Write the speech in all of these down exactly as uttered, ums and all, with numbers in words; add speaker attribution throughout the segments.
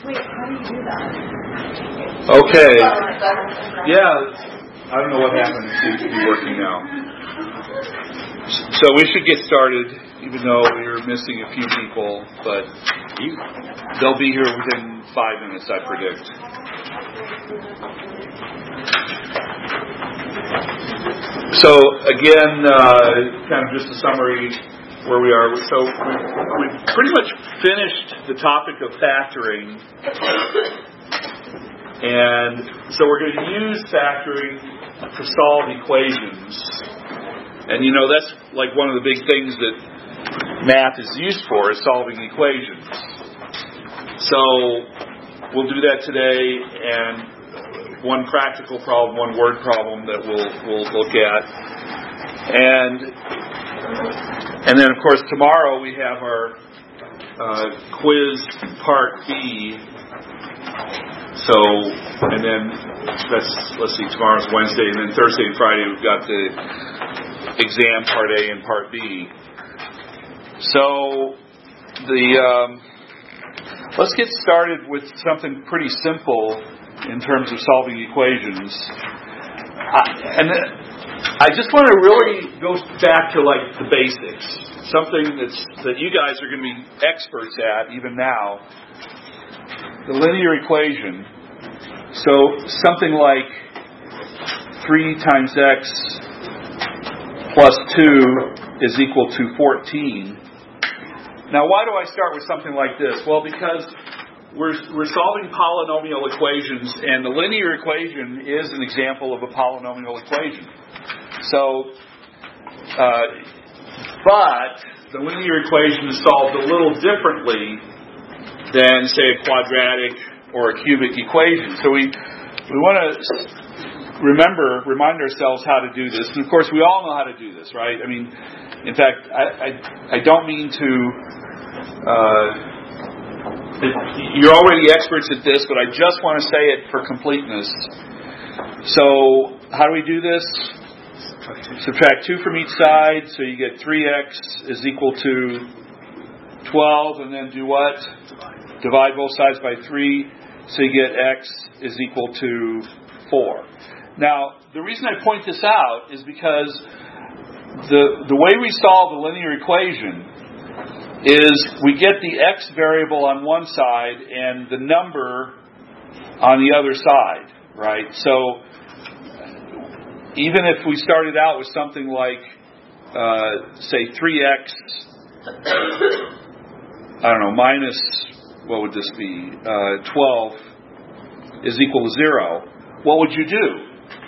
Speaker 1: Wait, how do you do that?
Speaker 2: Okay. Yeah, I don't know what happened. It seems to be working now. So we should get started, even though we're missing a few people, but they'll be here within five minutes, I predict. So again, uh, kind of just a summary where we are. So we've, we've pretty much finished the topic of factoring. And so we're going to use factoring to solve equations. And you know, that's like one of the big things that math is used for, is solving equations. So we'll do that today, and one practical problem, one word problem that we'll we'll look at. And and then of course tomorrow we have our uh, quiz part B. So, and then that's, let's see, tomorrow's Wednesday, and then Thursday and Friday we've got the exam part A and part B. So, the um, let's get started with something pretty simple in terms of solving equations. I, and I just want to really go back to like the basics, something that's that you guys are going to be experts at even now. The linear equation. So something like three times x plus two is equal to fourteen. Now, why do I start with something like this? Well, because we're we're solving polynomial equations, and the linear equation is an example of a polynomial equation. So, uh, but the linear equation is solved a little differently than, say, a quadratic or a cubic equation. So we we want to remember, remind ourselves how to do this. And of course, we all know how to do this, right? I mean, in fact, I I, I don't mean to. Uh, you're already experts at this, but I just want to say it for completeness. So, how do we do this? Subtract two from each side, so you get three x is equal to twelve, and then do what? Divide both sides by three, so you get x is equal to four. Now, the reason I point this out is because the the way we solve the linear equation is we get the x variable on one side and the number on the other side, right? So, even if we started out with something like, uh, say, three x, I don't know, minus, what would this be, uh, twelve is equal to zero, what would you do?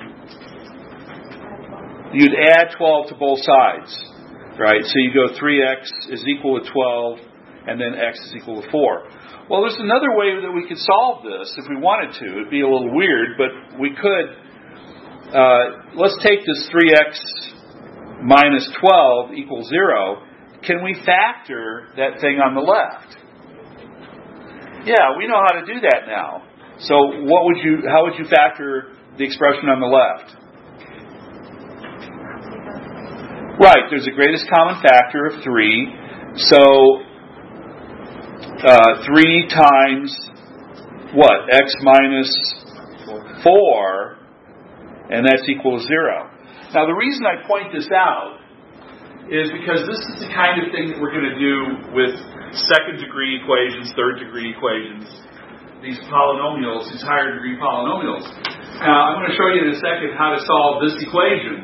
Speaker 2: You'd add twelve to both sides, right? So you go three x is equal to twelve, and then x is equal to four. Well, there's another way that we could solve this if we wanted to. It'd be a little weird, but we could. Uh, let's take this three x minus twelve equals zero. Can we factor that thing on the left? Yeah, we know how to do that now. So what would you, how would you factor the expression on the left? Right, there's a greatest common factor of three. So uh, three times what? X minus four. And that's equal to zero. Now, the reason I point this out is because this is the kind of thing that we're going to do with second-degree equations, third-degree equations, these polynomials, these higher-degree polynomials. Now, I'm going to show you in a second how to solve this equation.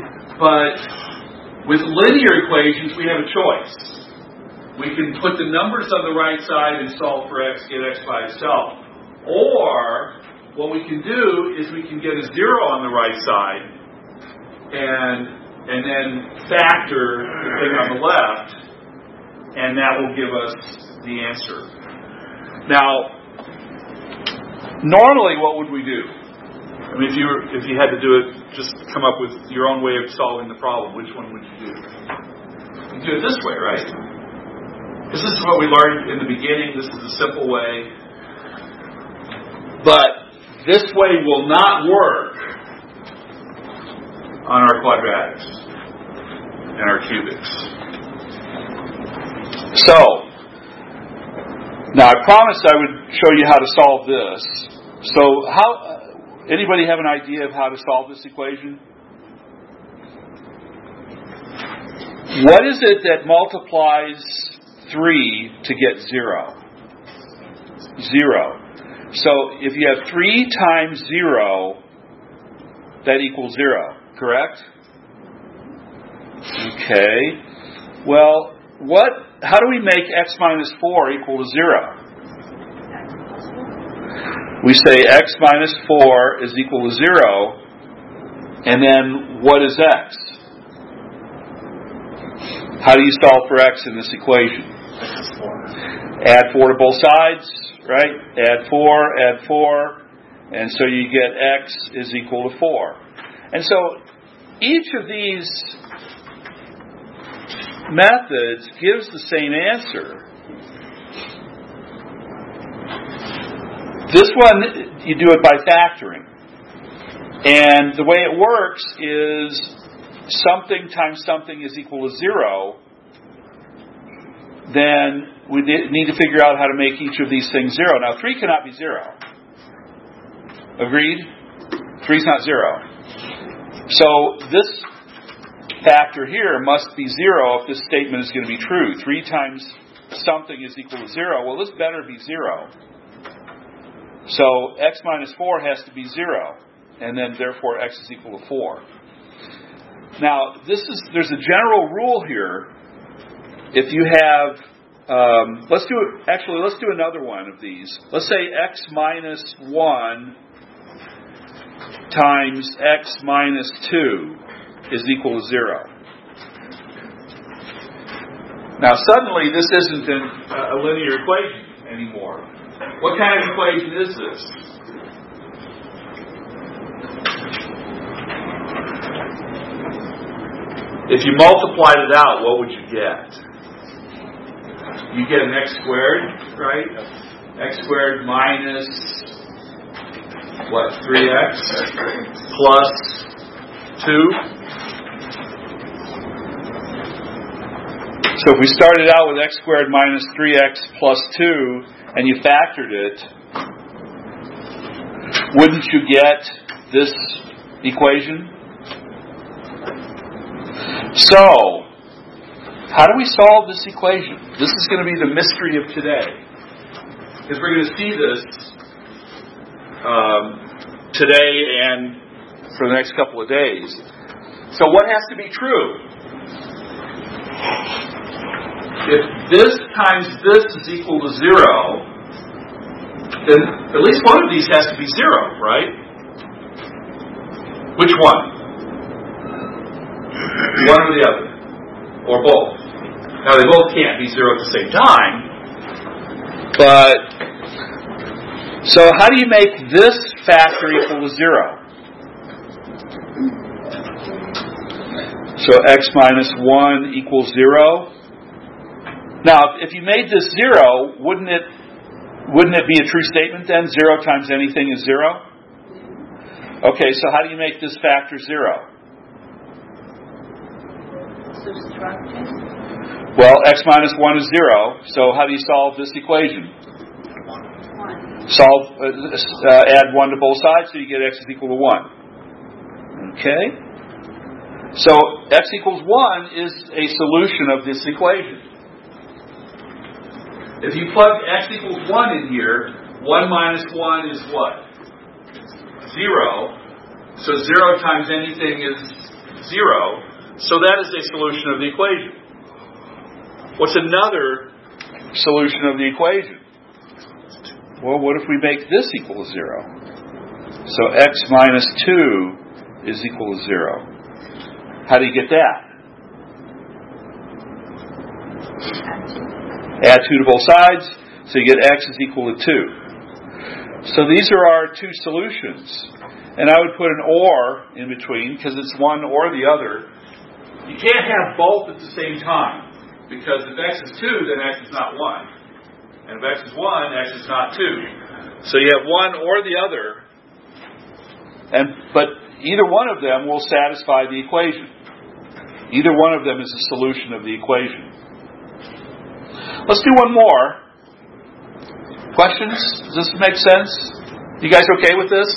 Speaker 2: But with linear equations, we have a choice. We can put the numbers on the right side and solve for x, get x by itself. Or what we can do is we can get a zero on the right side and and then factor the thing on the left, and that will give us the answer. Now, normally what would we do? I mean, if you were, if you had to do it, just come up with your own way of solving the problem. Which one would you do? You do it this way, right? Because this is what we learned in the beginning. This is a simple way. But this way will not work on our quadratics and our cubics. So, now I promised I would show you how to solve this. So, how? Anybody have an idea of how to solve this equation? What is it that multiplies three to get zero? Zero. So, if you have three times zero, that equals zero, correct? Okay. Well, what? How do we make x minus four equal to zero? We say x minus four is equal to zero, and then what is x? How do you solve for x in this equation? Add four to both sides, right? Add four, add four, and so you get x is equal to four. And so each of these methods gives the same answer. This one, you do it by factoring. And the way it works is something times something is equal to zero. Then we need to figure out how to make each of these things zero. Now, three cannot be zero. Agreed? Three's not zero. So this factor here must be zero if this statement is going to be true. Three times something is equal to zero. Well, this better be zero. So x minus four has to be zero. And then therefore x is equal to four. Now, this is there's a general rule here. If you have, um, let's do it, actually, let's do another one of these. Let's say x minus one times x minus two is equal to zero. Now, suddenly, this isn't an, uh, a linear equation anymore. What kind of equation is this? If you multiplied it out, what would you get? You get an x squared, right? X squared minus, what, three x plus two? So if we started out with x squared minus three x plus two, and you factored it, wouldn't you get this equation? So, how do we solve this equation? This is going to be the mystery of today. Because we're going to see this um, today and for the next couple of days. So what has to be true? If this times this is equal to zero, then at least one of these has to be zero, right? Which one? One or the other? Or both? Now, they both can't be zero at the same time. But, so how do you make this factor equal to zero? So x minus one equals zero. Now, if you made this zero, wouldn't it wouldn't it be a true statement then? Zero times anything is zero? Okay, so how do you make this factor zero? Well, x minus one is zero, so how do you solve this equation? One. Solve, uh, uh, add one to both sides, so you get x is equal to one. Okay? So, x equals one is a solution of this equation. If you plug x equals one in here, one minus one is what? Zero. So zero times anything is zero. So that is a solution of the equation. What's another solution of the equation? Well, what if we make this equal to zero? So x minus two is equal to zero. How do you get that? Add two to both sides, so you get x is equal to two. So these are our two solutions. And I would put an or in between, because it's one or the other. You can't have both at the same time. Because if x is two, then x is not one. And if x is one, x is not two. So you have one or the other. And but either one of them will satisfy the equation. Either one of them is a solution of the equation. Let's do one more. Questions? Does this make sense? You guys okay with this?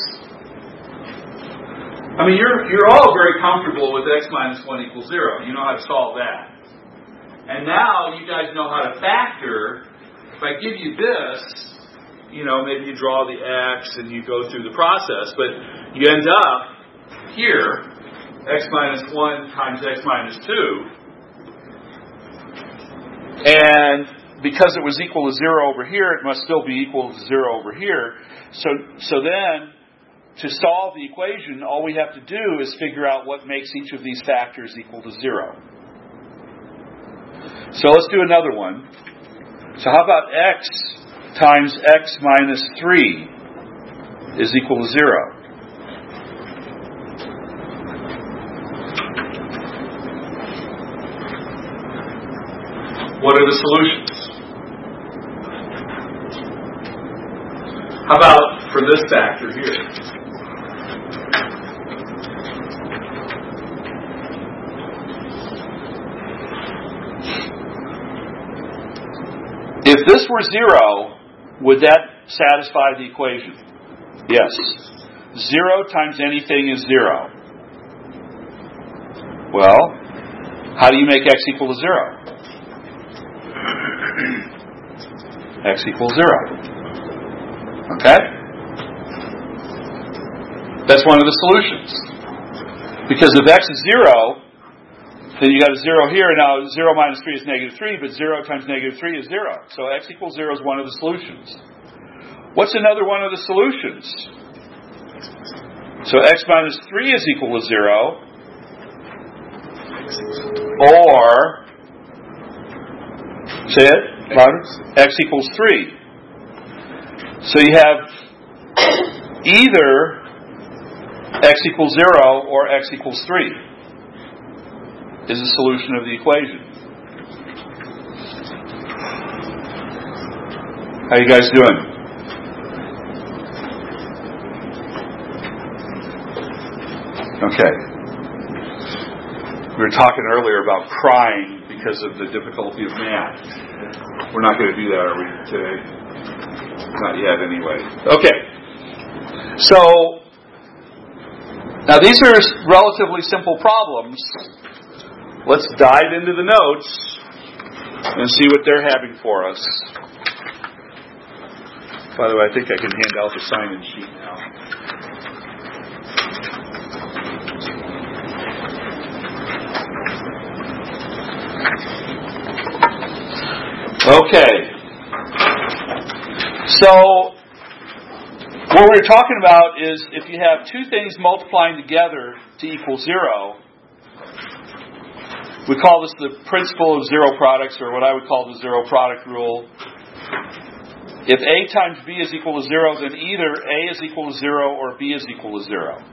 Speaker 2: I mean, you're you're all very comfortable with x minus one equals zero. You know how to solve that. And now you guys know how to factor. If I give you this, you know, maybe you draw the x and you go through the process, but you end up here, x minus one times x minus two. And because it was equal to zero over here, it must still be equal to zero over here. So, so then, to solve the equation, all we have to do is figure out what makes each of these factors equal to zero. So let's do another one. So how about x times x minus three is equal to zero? What are the solutions? How about for this factor here? If this were zero, would that satisfy the equation? Yes. Zero times anything is zero. Well, how do you make x equal to zero? X equals zero. Okay? That's one of the solutions. Because if x is zero, then you got a zero here. Now zero minus three is negative three, but zero times negative three is zero. So x equals zero is one of the solutions. What's another one of the solutions? So x minus three is equal to zero. Or, say it, louder, x equals three. So you have either x equals zero or x equals three is the solution of the equation. How you guys doing? Okay. We were talking earlier about crying because of the difficulty of math. We're not going to do that, are we, today? Not yet, anyway. Okay. So, now these are relatively simple problems. Let's dive into the notes and see what they're having for us. By the way, I think I can hand out the sign-in sheet now. Okay. So, what we're talking about is if you have two things multiplying together to equal zero, we call this the principle of zero products, or what I would call the zero product rule. If A times B is equal to zero, then either A is equal to zero or B is equal to zero.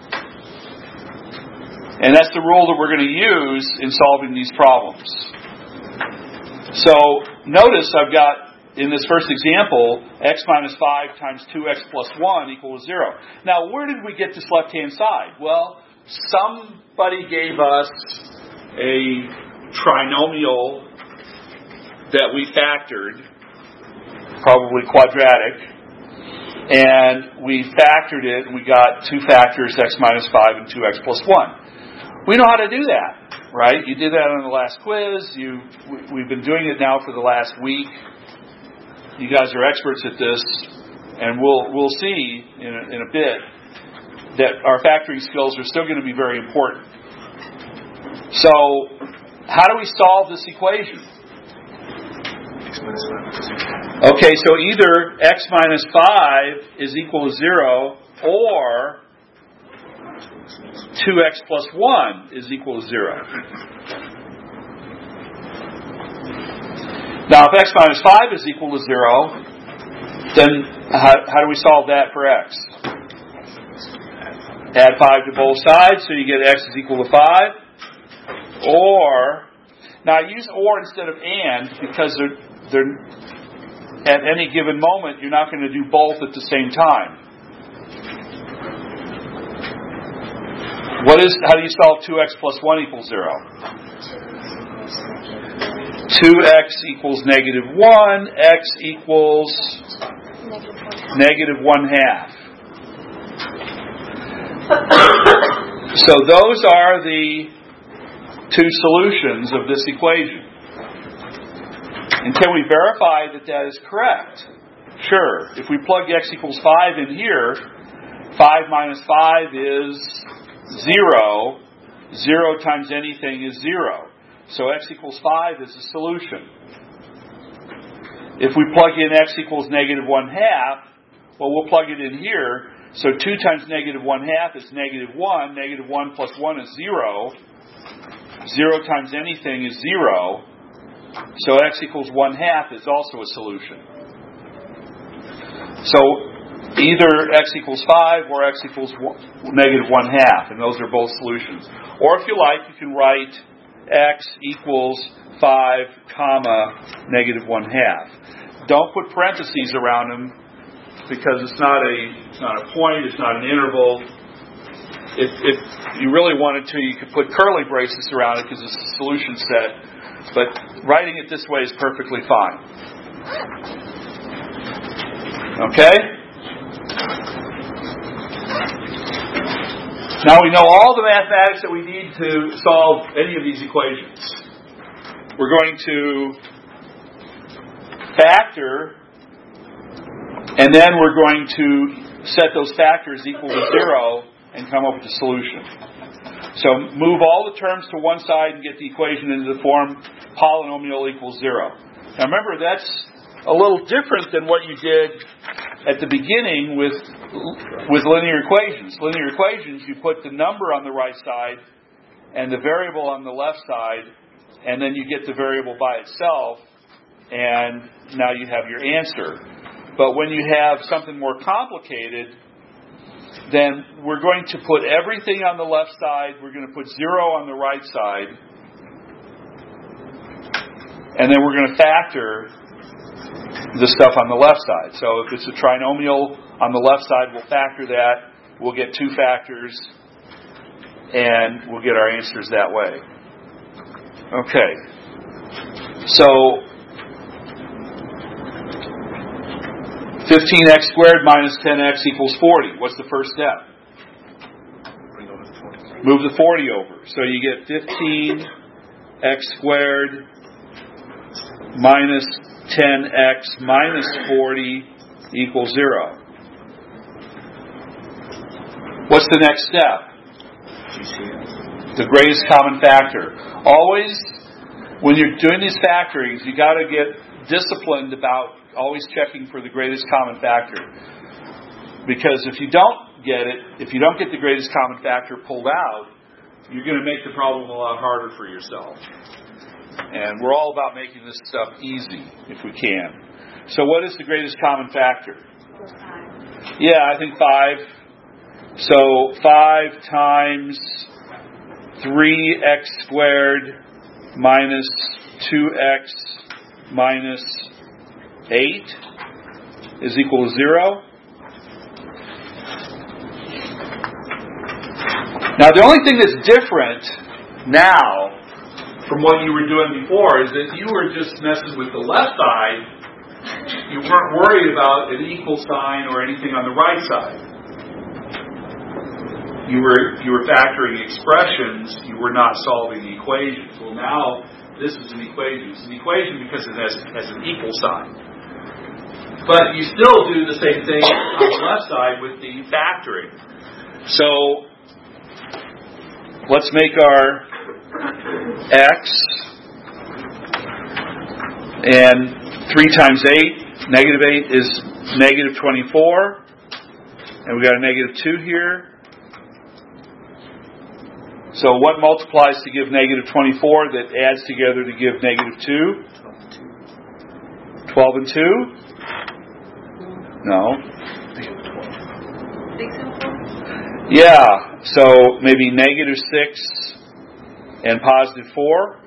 Speaker 2: And that's the rule that we're going to use in solving these problems. So, notice I've got, in this first example, x minus five times two x plus one equals zero. Now, where did we get this left-hand side? Well, somebody gave us a trinomial that we factored, probably quadratic, and we factored it, and we got two factors, x minus five and two x plus one. We know how to do that, right? You did that on the last quiz. You, we've been doing it now for the last week. You guys are experts at this, and we'll we'll see in a, in a bit that our factoring skills are still going to be very important. So, how do we solve this equation? Okay, so either x minus five is equal to zero, or two x plus one is equal to zero. Now, if x minus five is equal to zero, then how, how do we solve that for x? Add five to both sides, so you get x is equal to five. Or, now I use or instead of and because they're, they're, at any given moment, you're not going to do both at the same time. What is? How do you solve two x plus one equals zero? two x equals negative one, x equals Negative one half. So those are the two solutions of this equation. And can we verify that that is correct? Sure. If we plug x equals five in here, five minus five is zero. zero times anything is zero. So x equals five is a solution. If we plug in x equals negative one half, well, we'll plug it in here. So two times negative one half is negative one. Negative one plus one is zero. zero times anything is zero. So x equals one half is also a solution. So either x equals five or x equals one, negative one half, and those are both solutions. Or if you like, you can write x equals five comma negative one half. Don't put parentheses around them because it's not a it's not a point, it's not an interval. If, if you really wanted to, you could put curly braces around it because it's a solution set. But writing it this way is perfectly fine. Okay? Now we know all the mathematics that we need to solve any of these equations. We're going to factor, and then we're going to set those factors equal to zero and come up with a solution. So move all the terms to one side and get the equation into the form polynomial equals zero. Now remember, that's a little different than what you did at the beginning with with linear equations. Linear equations, you put the number on the right side and the variable on the left side, and then you get the variable by itself, and now you have your answer. But when you have something more complicated, then we're going to put everything on the left side, we're going to put zero on the right side, and then we're going to factor the stuff on the left side. So if it's a trinomial on the left side, we'll factor that. We'll get two factors, and we'll get our answers that way. Okay. So fifteen x squared minus ten x equals forty. What's the first step? Move the forty over. So you get fifteen x squared minus ten x minus forty equals zero. What's the next step? The greatest common factor. Always, when you're doing these factorings, you got to get disciplined about always checking for the greatest common factor. Because if you don't get it, if you don't get the greatest common factor pulled out, you're going to make the problem a lot harder for yourself. And we're all about making this stuff easy, if we can. So what is the greatest common factor? Five. Yeah, I think five. So five times three x squared minus two x minus eight is equal to zero. Now the only thing that's different now from what you were doing before is that you were just messing with the left side. You weren't worried about an equal sign or anything on the right side. You were you were factoring expressions. You were not solving the equations. Well, now this is an equation. It's an equation because it has, has an equal sign. But you still do the same thing on the left side with the factoring. So let's make our x, and three times eight, negative eight is negative twenty-four, and we got a negative two here. So what multiplies to give negative twenty-four that adds together to give negative two? twelve and two? No. Yeah, so maybe negative six and positive four?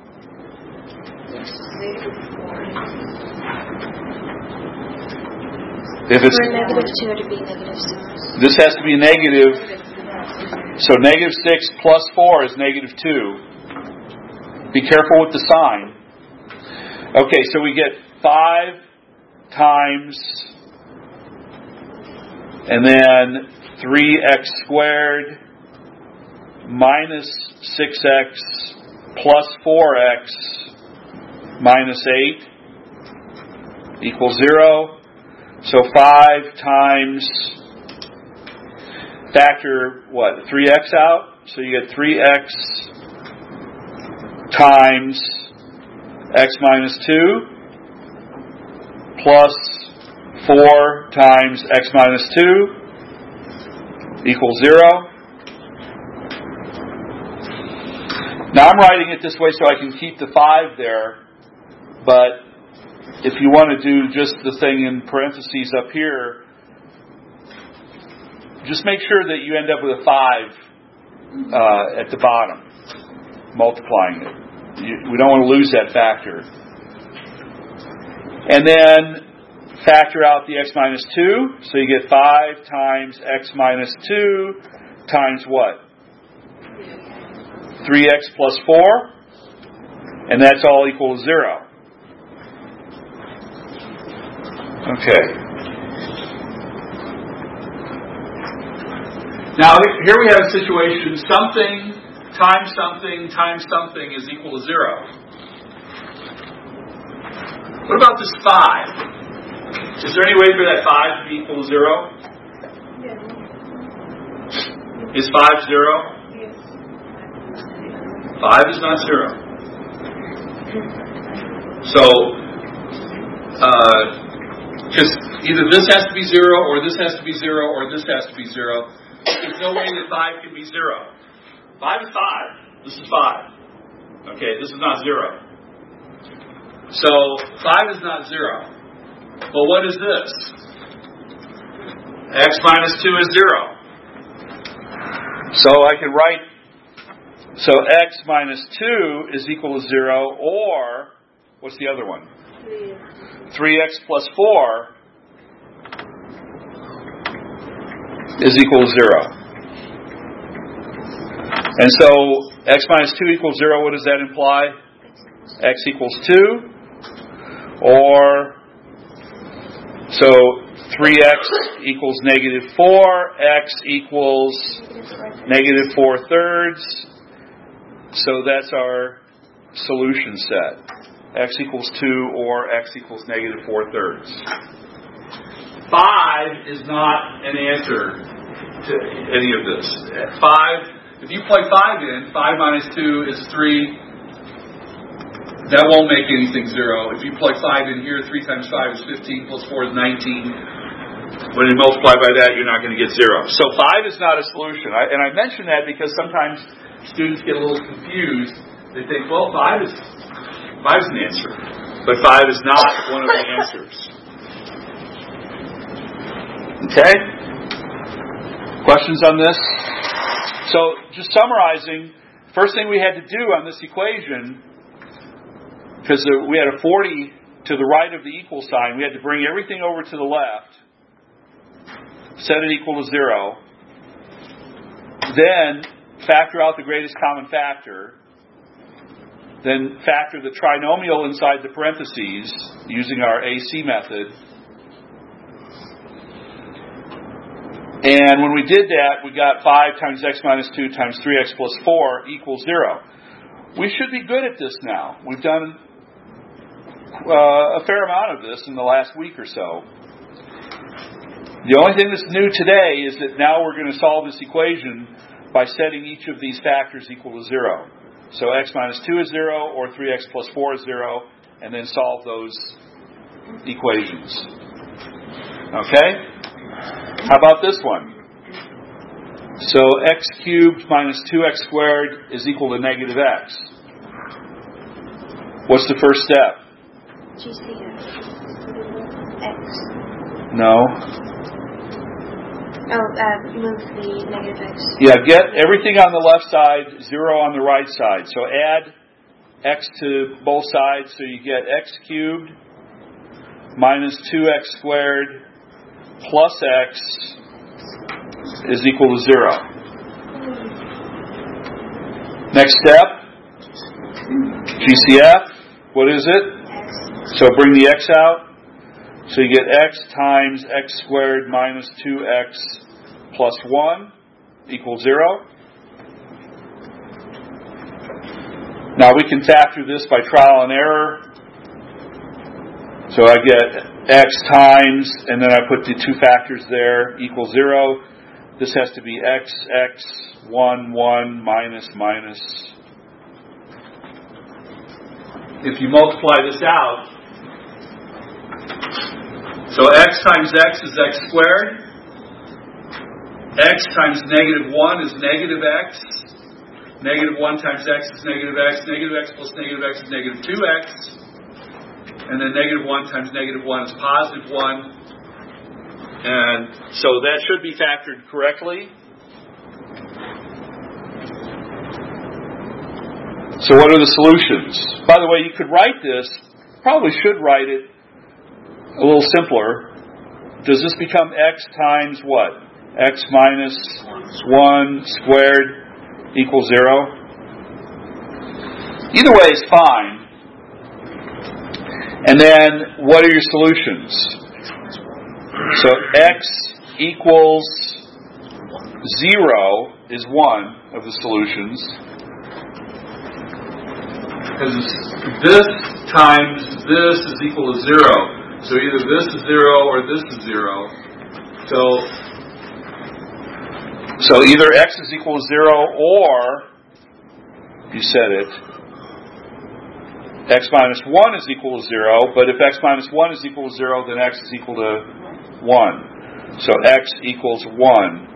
Speaker 2: If it's
Speaker 1: for negative two, it would be negative six.
Speaker 2: This has to be negative. So negative six plus four is negative two. Be careful with the sign. Okay, so we get five times And then three x squared minus six x plus four x minus eight equals zero. So five times, factor what, three x out? So you get three x times x minus two plus four times x minus two equals zero. Now I'm writing it this way so I can keep the five there, but if you want to do just the thing in parentheses up here, just make sure that you end up with a five uh, at the bottom, multiplying it. You, we don't want to lose that factor. And then factor out the x minus two, so you get five times x minus two times what? three x plus four, and that's all equal to zero. Okay. Now here we have a situation, something times something times something is equal to zero. What about this five? Is there any way for that five to be equal to zero? Yeah. Is five zero?
Speaker 1: Yes.
Speaker 2: five is not zero. So, because uh, either this has to be zero, or this has to be zero, or this has to be zero. There's no way that five can be zero. five is five. This is five. Okay, this is not zero. So, five is not zero. Well, what is this? X minus two is zero. So I can write, so x minus two is equal to zero, or, what's the other one? three x plus four is equal to zero. And so, x minus two equals zero, what does that imply? X equals two, or, so three x equals negative four, x equals negative four thirds. So that's our solution set. X equals two or x equals negative four thirds. Five is not an answer to any of this. Five, if you plug five in, five minus two is three. That won't make anything zero. If you plug five in here, three times five is fifteen, plus four is nineteen. When you multiply by that, you're not going to get zero. So five is not a solution. I, and I mention that because sometimes students get a little confused. They think, well, five is five is an answer. But five is not one of the answers. Okay? Questions on this? So, just summarizing, first thing we had to do on this equation, because we had a forty to the right of the equal sign, we had to bring everything over to the left, set it equal to zero, then factor out the greatest common factor, then factor the trinomial inside the parentheses using our A C method. And when we did that, we got five times x minus two times three x plus four equals zero. We should be good at this now. We've done uh, a fair amount of this in the last week or so. The only thing that's new today is that now we're going to solve this equation by setting each of these factors equal to zero. So x minus two is zero, or three x plus four is zero, and then solve those equations. Okay? How about this one? So x cubed minus two x squared is equal to negative x. What's the first step?
Speaker 1: G C F. X.
Speaker 2: No.
Speaker 1: Oh, uh, move the negative x.
Speaker 2: Yeah, get everything on the left side, zero on the right side. So add x to both sides, so you get x cubed minus two x squared plus x is equal to zero. Next step, G C F. What is it?
Speaker 1: X.
Speaker 2: So bring the x out. So you get x times x squared minus two x plus one equals zero. Now we can factor this by trial and error. So I get x times, and then I put the two factors there, equals zero. This has to be x, x, one, one, minus, minus. If you multiply this out, so x times x is x squared. X times negative one is negative x. Negative one times x is negative x. Negative x plus negative x is negative two x. And then negative one times negative one is positive one. And so that should be factored correctly. So what are the solutions? By the way, you could write this, probably should write it a little simpler. Does this become x times what? X minus one squared equals zero? Either way is fine. And then, what are your solutions? So x equals zero is one of the solutions. Because this times this is equal to zero. So either this is zero or this is zero. So, so either x is equal to zero or, you said it, x minus one is equal to zero. But if x minus one is equal to zero, then x is equal to one. So x equals one.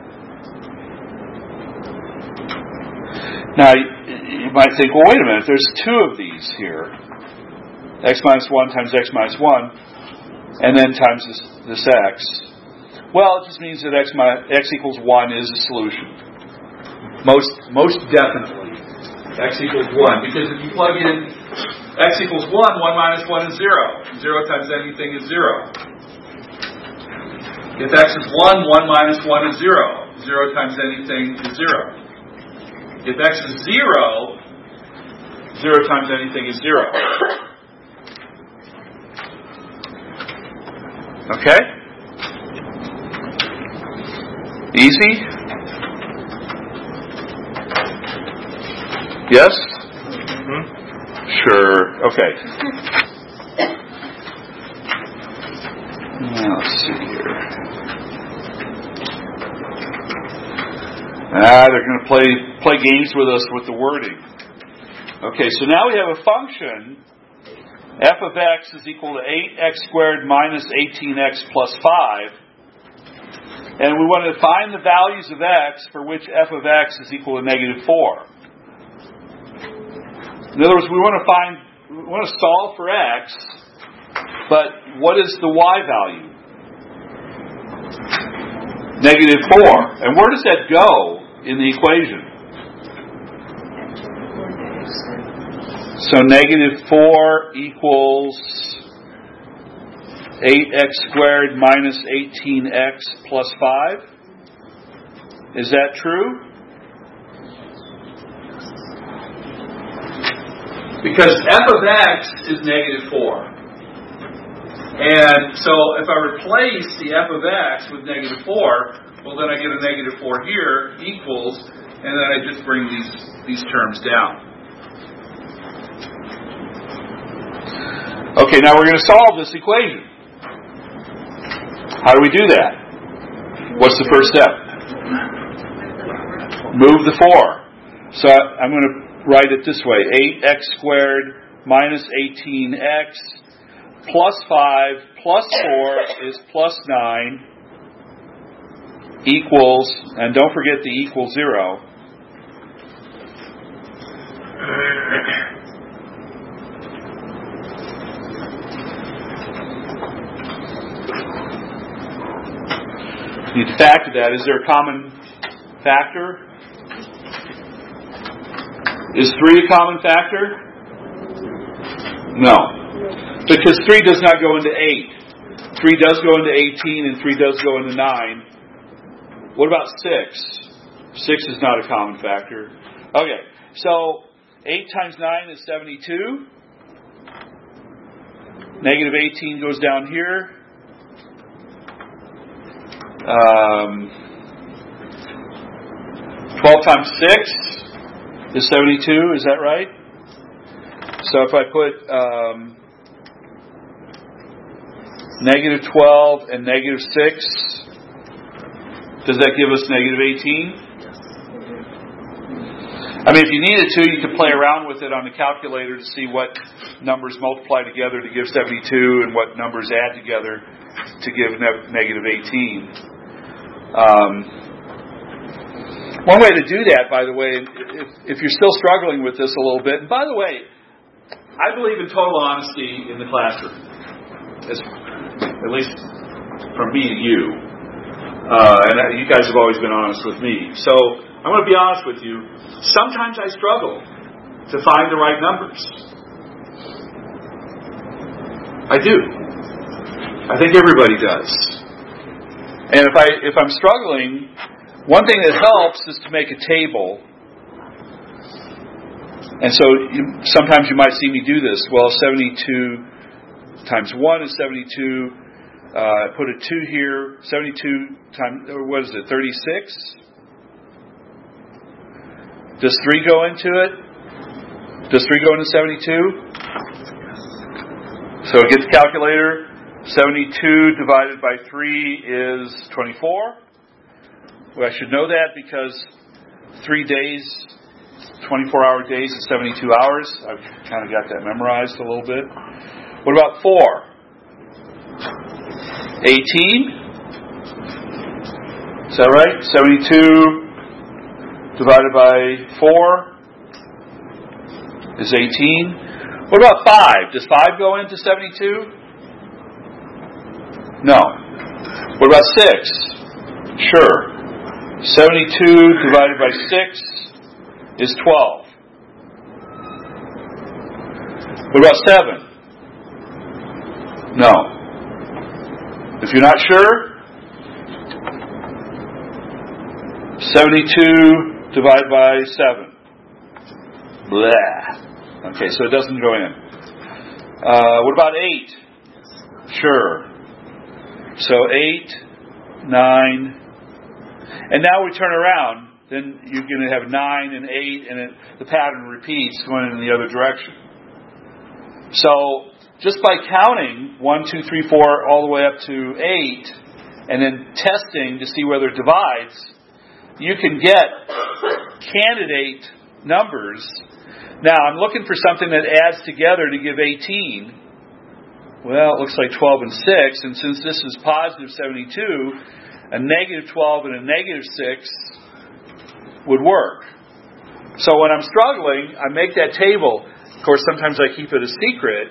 Speaker 2: Now, you might think, well, wait a minute, there's two of these here. X minus one times x minus one, and then times this, this x. Well, it just means that x, x equals one is a solution. Most, most definitely. X equals one. Because if you plug in x equals one, one minus one is zero. zero times anything is zero. If x is one, one minus one is zero. zero times anything is zero. If x is zero, zero times anything is zero. Okay? Easy? Yes? Mm-hmm. Sure. Okay. Now, let's see here. Ah, they're going to play play games with us with the wording. Okay, so now we have a function. F of x is equal to eight x squared minus eighteen x plus five. And we want to find the values of x for which f of x is equal to negative four. In other words, we want to find, we want to solve for x, but what is the y value? Negative four. And where does that go in the equation? So negative four equals eight x squared minus eighteen x plus five. Is that true? Because f of x is negative four. And so if I replace the f of x with negative four, well then I get a negative four here equals, and then I just bring these, these terms down. Okay, now we're going to solve this equation. How do we do that? What's the first step? Move the four. So I'm going to write it this way. eight x squared minus eighteen x plus five plus four is plus nine equals, and don't forget the equal zero. You need to factor that. Is there a common factor? Is three a common factor? No. Because three does not go into eight. three does go into eighteen and three does go into nine. What about six? six is not a common factor. Okay, so eight times nine is seventy-two. Negative eighteen goes down here. Um, twelve times six is seventy-two, is that right? So if I put um, negative twelve and negative six, does that give us negative eighteen? I mean, if you needed to, you could play around with it on the calculator to see what numbers multiply together to give seventy-two and what numbers add together to give ne- negative eighteen. Um, one way to do that, by the way, if, if you're still struggling with this a little bit, and by the way, I believe in total honesty in the classroom, as, at least from me to you. Uh, and you guys have always been honest with me. So I'm going to be honest with you. Sometimes I struggle to find the right numbers. I do. I think everybody does. And if I if I'm struggling, one thing that helps is to make a table. And so you, sometimes you might see me do this. Well, seventy-two times one is seventy-two. Uh, put a two here. seventy-two times, or what is it, thirty-six? Does three go into it? Does three go into seventy-two? So it gets calculator. seventy-two divided by three is twenty-four. Well, I should know that because three days, twenty-four hour days is seventy-two hours. I've kind of got that memorized a little bit. What about four? eighteen? Is that right? seventy-two divided by four is eighteen. What about five? Does five go into seventy-two? No. What about six? Sure. seventy-two divided by six is twelve. What about seven? No. If you're not sure, seventy-two divided by seven. Blah. Okay, so it doesn't go in. Uh, what about eight? Sure. So eight, nine, and now we turn around. Then you're going to have nine and eight, and it, the pattern repeats going in the other direction. So just by counting one, two, three, four, all the way up to eight, and then testing to see whether it divides, you can get candidate numbers. Now, I'm looking for something that adds together to give eighteen. Well, it looks like twelve and six, and since this is positive seventy-two, a negative twelve and a negative six would work. So when I'm struggling, I make that table. Of course, sometimes I keep it a secret.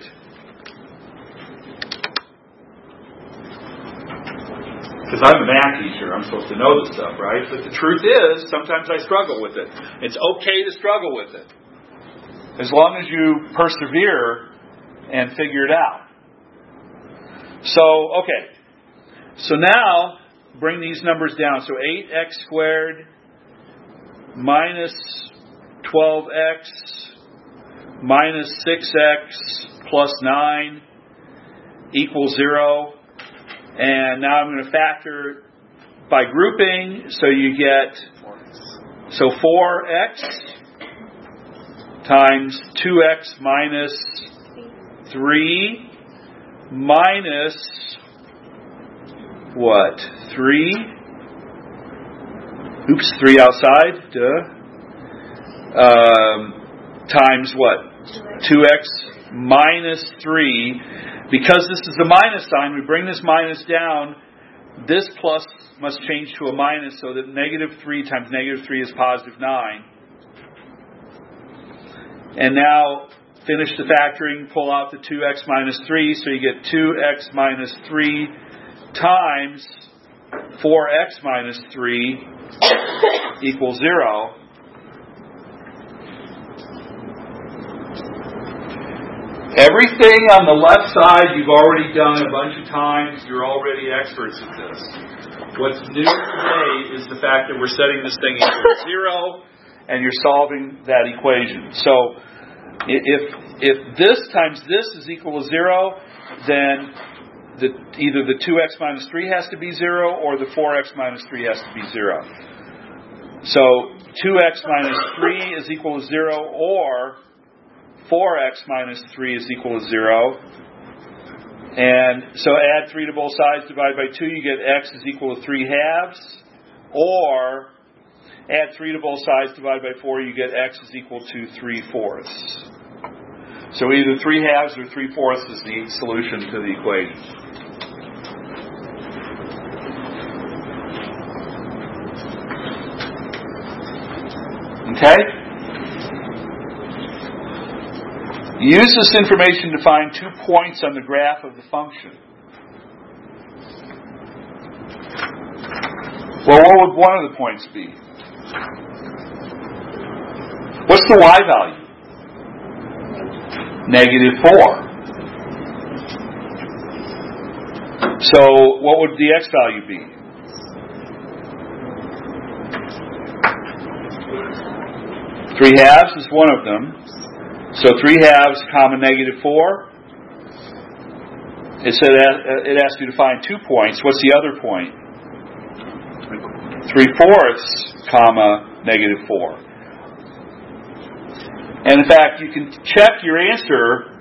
Speaker 2: Because I'm a math teacher, I'm supposed to know this stuff, right? But the truth is, sometimes I struggle with it. It's okay to struggle with it, as long as you persevere and figure it out. So, okay. So now, bring these numbers down. So eight x squared minus twelve x minus six x plus nine equals zero. And now I'm going to factor by grouping. So you get, so four x times two x minus three minus what? three? Oops, three outside. Duh. Um, times what? two x minus three. Because this is a minus sign, we bring this minus down. This plus must change to a minus, so that negative three times negative three is positive nine. And now finish the factoring, pull out the two x minus three, so you get two x minus three times four x minus three equals zero. Everything on the left side you've already done a bunch of times. You're already experts at this. What's new today is the fact that we're setting this thing equal to zero, and you're solving that equation. So if if this times this is equal to zero, then the, either the two x minus three has to be zero or the four x minus three has to be zero. So two x minus three is equal to zero, or four x minus three is equal to zero. And so add three to both sides, divide by two, you get x is equal to three halves. Or add three to both sides, divide by four, you get x is equal to three fourths. So either three halves or three fourths is the solution to the equation. Okay? Use this information to find two points on the graph of the function. Well, what would one of the points be? What's the y value? Negative four. So what would the x value be? Three halves is one of them. So three halves comma negative four. It said it asked you to find two points. What's the other point? Three fourths comma negative four. And in fact, you can check your answer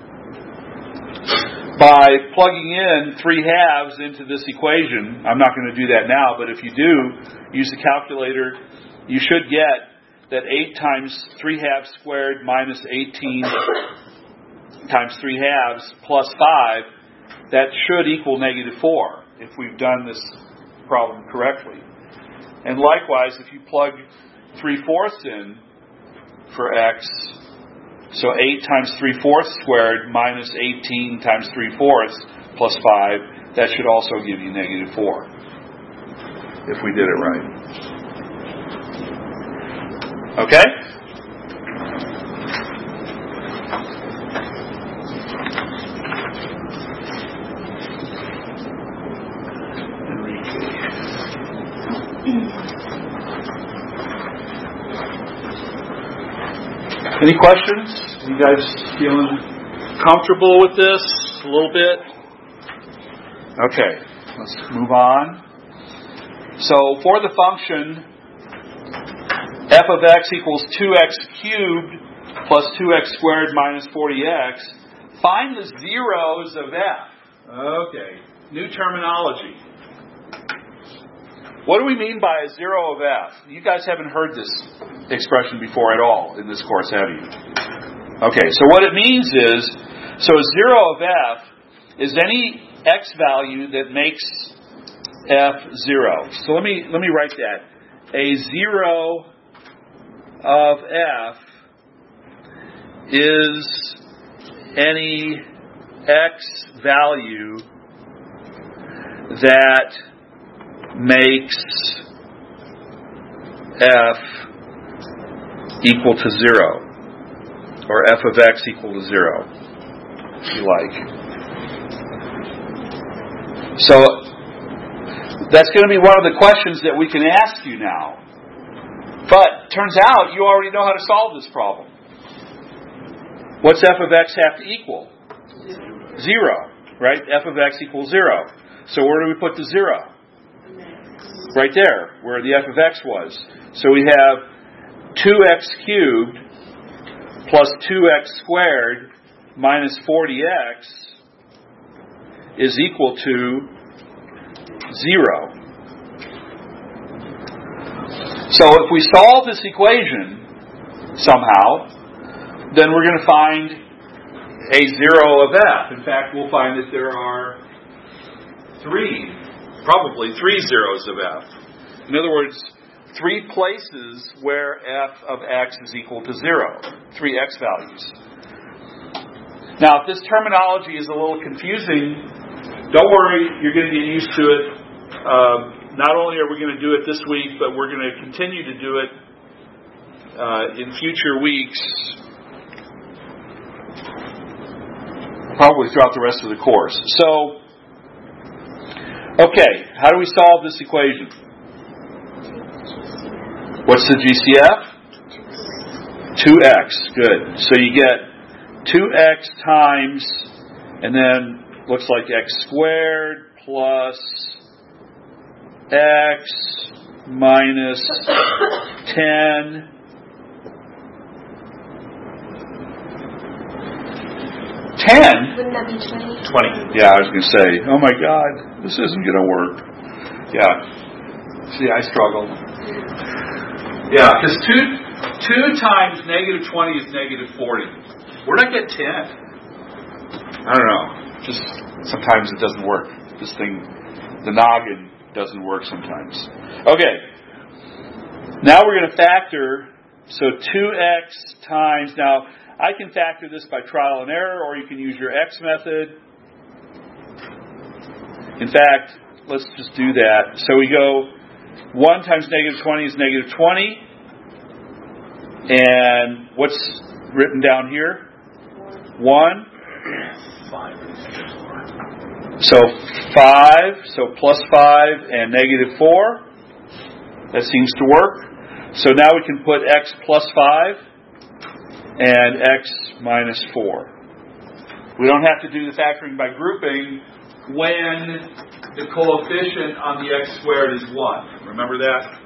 Speaker 2: by plugging in three halves into this equation. I'm not going to do that now, but if you do, use the calculator, you should get that eight times three halves squared minus eighteen times three halves plus five, that should equal negative four if we've done this problem correctly. And likewise, if you plug three fourths in for x, so eight times three fourths squared minus eighteen times three fourths plus five, that should also give you negative four, if we did it right. Okay? Any questions? You guys feeling comfortable with this a little bit? Okay, let's move on. So for the function f of x equals two x cubed plus two x squared minus forty x, find the zeros of f. Okay, new terminology. What do we mean by a zero of f? You guys haven't heard this expression before at all in this course, have you? Okay, so what it means is, so a zero of f is any x value that makes f zero. So let me let me write that. A zero of f is any x value that makes f equal to zero, or f of x equal to zero, if you like. So that's going to be one of the questions that we can ask you now. But turns out you already know how to solve this problem. What's f of x have to equal? Zero, right? F of x equals zero. So where do we put the zero? Right there, where the f of x was. So we have two x cubed plus two x squared minus forty x is equal to zero. So if we solve this equation somehow, then we're going to find a zero of f. In fact, we'll find that there are three, probably three zeros of f. In other words, three places where f of x is equal to zero. Three x values. Now, if this terminology is a little confusing, don't worry, you're going to get used to it. Um, not only are we going to do it this week, but we're going to continue to do it uh, in future weeks, probably throughout the rest of the course. So, okay, how do we solve this equation? What's the G C F? two x. Good. So you get two x times, and then looks like x squared plus x minus ten ten?
Speaker 1: Wouldn't that be twenty?
Speaker 2: twenty. Yeah, I was going to say, oh my God, this isn't going to work. Yeah. See, I struggled. Yeah, because two, two times negative twenty is negative forty. Where'd I get ten? I don't know. Just sometimes it doesn't work. This thing, the noggin doesn't work sometimes. Okay. Now we're going to factor. So two x times, now I can factor this by trial and error, or you can use your x method. In fact, let's just do that. So we go one times negative twenty is negative twenty. And what's written down here? one. So five, so plus five and negative four. That seems to work. So now we can put x plus five and x minus four. We don't have to do the factoring by grouping when the coefficient on the x squared is one. Remember that?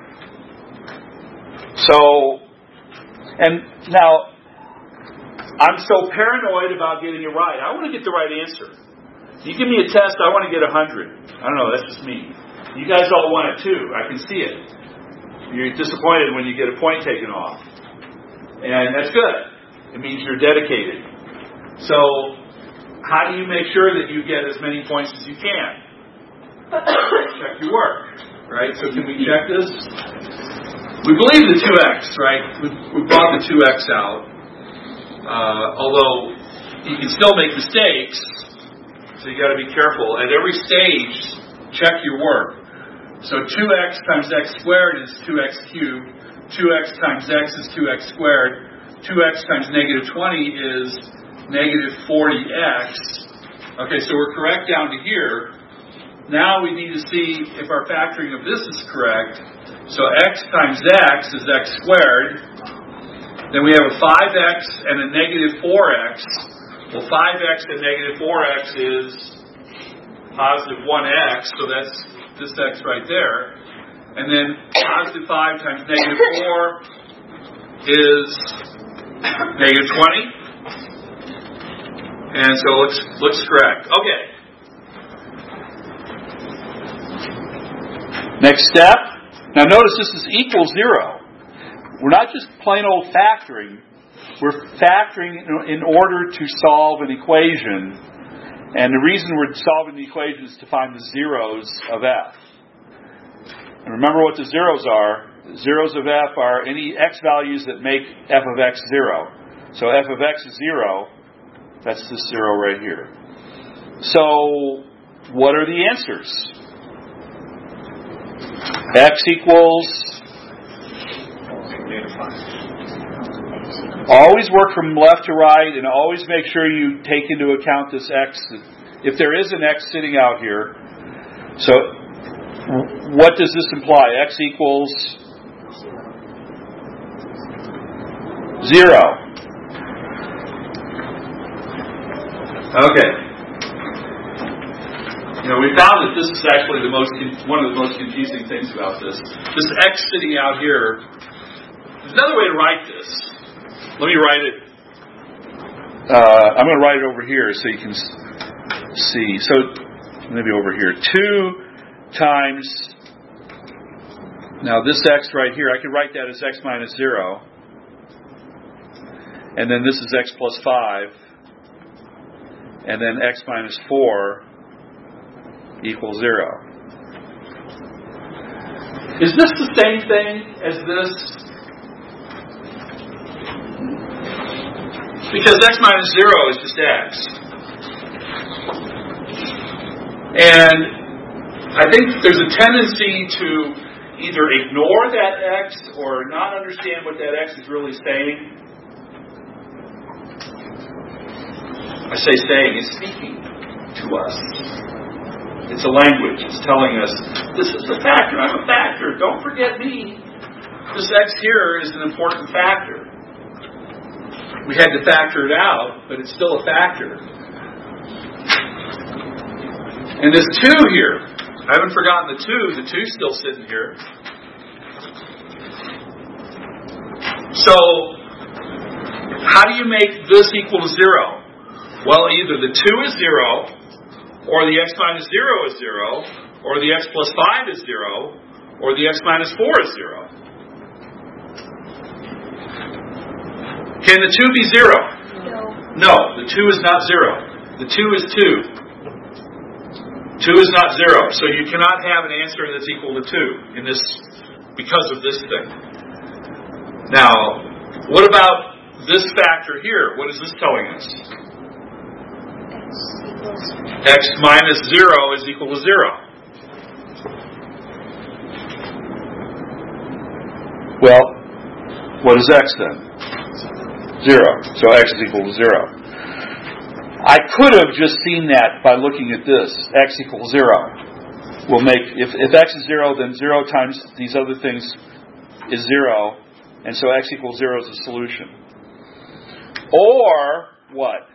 Speaker 2: So, and now, I'm so paranoid about getting it right. I want to get the right answer. You give me a test, I want to get one hundred. I don't know, that's just me. You guys all want it too. I can see it. You're disappointed when you get a point taken off. And that's good. It means you're dedicated. So, how do you make sure that you get as many points as you can? Check your work. Right? So can we check this? We believe the two x, right? We, we brought the two x out. Uh, although, you can still make mistakes. So you got to be careful. At every stage, check your work. So two x times x squared is two x cubed. two x times x is two x squared. two x times negative twenty is negative forty x. Okay, so we're correct down to here. Now we need to see if our factoring of this is correct. So x times x is x squared. Then we have a five x and a negative four x. Well, five x and negative four x is positive one x, so that's this x right there. And then positive five times negative four is negative twenty. And so it looks, looks correct. Okay. Next step. Now notice this is equal zero. We're not just plain old factoring. We're factoring in order to solve an equation. And the reason we're solving the equation is to find the zeros of f. And remember what the zeros are. The zeros of f are any x values that make f of x zero. So f of x is zero. That's this zero right here. So what are the answers? X equals... Always work from left to right, and always make sure you take into account this x. If there is an x sitting out here, so what does this imply? X equals zero. Okay. You know, we found that this is actually the most one of the most confusing things about this. This x sitting out here. There's another way to write this. Let me write it. Uh, I'm going to write it over here so you can see. So maybe over here. Two times. Now this x right here, I could write that as x minus zero. And then this is x plus five. And then x minus four equals zero. Is this the same thing as this? Because x minus zero is just x. And I think there's a tendency to either ignore that x or not understand what that x is really saying. I say saying, it's speaking to us. It's a language. It's telling us, this is a factor. I'm a factor. Don't forget me. This x here is an important factor. We had to factor it out, but it's still a factor. And there's two here. I haven't forgotten the two. The two's still sitting here. So, how do you make this equal to zero? Well, either the two is zero, or the x minus zero is zero, or the x plus five is zero, or the x minus four is zero. Can the two be zero?
Speaker 1: No.
Speaker 2: No, the two is not zero. The two is two. two is not zero. So you cannot have an answer that's equal to two in this because of this thing. Now, what about this factor here? What is this telling us? X minus zero is equal to zero. Well, what is x then? Zero. So x is equal to zero. I could have just seen that by looking at this. X equals zero. We'll make, if, if x is zero, then zero times these other things is zero. And so x equals zero is the solution. Or what?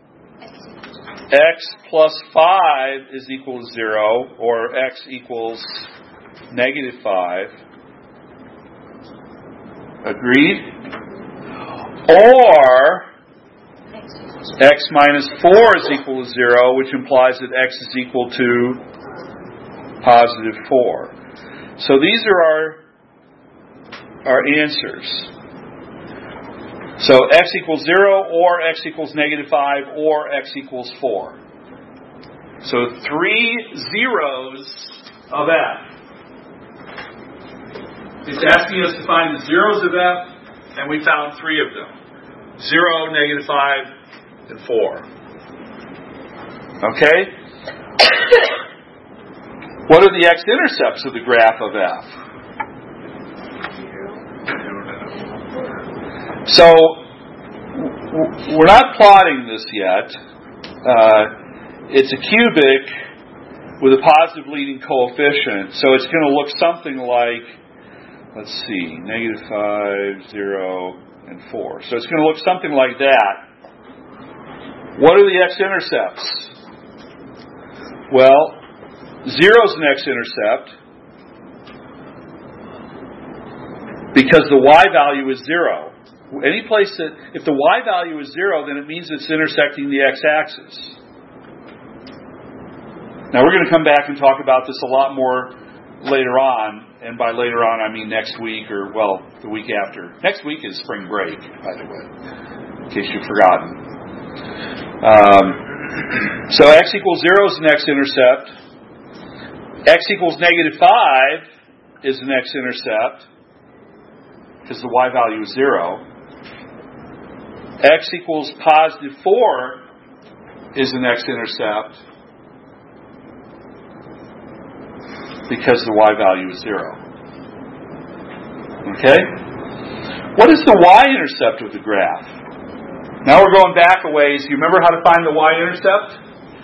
Speaker 2: X plus five is equal to zero, or x equals negative five. Agreed? Or x minus four is equal to zero, which implies that x is equal to positive four. So these are our, our answers. So x equals zero, or x equals negative five, or x equals four. So three zeros of f. It's asking us to find the zeros of f, and we found three of them. Zero, negative five, and four. Okay? What are the x-intercepts of the graph of f? So, we're not plotting this yet. Uh, it's a cubic with a positive leading coefficient. So it's going to look something like, let's see, negative five, zero, and four. So it's going to look something like that. What are the x-intercepts? Well, zero is an x-intercept because the y value is zero. Any place that, if the y value is zero, then it means it's intersecting the x-axis. Now we're going to come back and talk about this a lot more later on, and by later on I mean next week, or well, the week after. Next week is spring break, by the way, in case you've forgotten. Um, so x equals zero is an x-intercept. X equals negative five is an x-intercept, because the y value is zero. X equals positive four is an x-intercept because the y value is zero. Okay? What is the y-intercept of the graph? Now we're going back a ways. You remember how to find the y-intercept?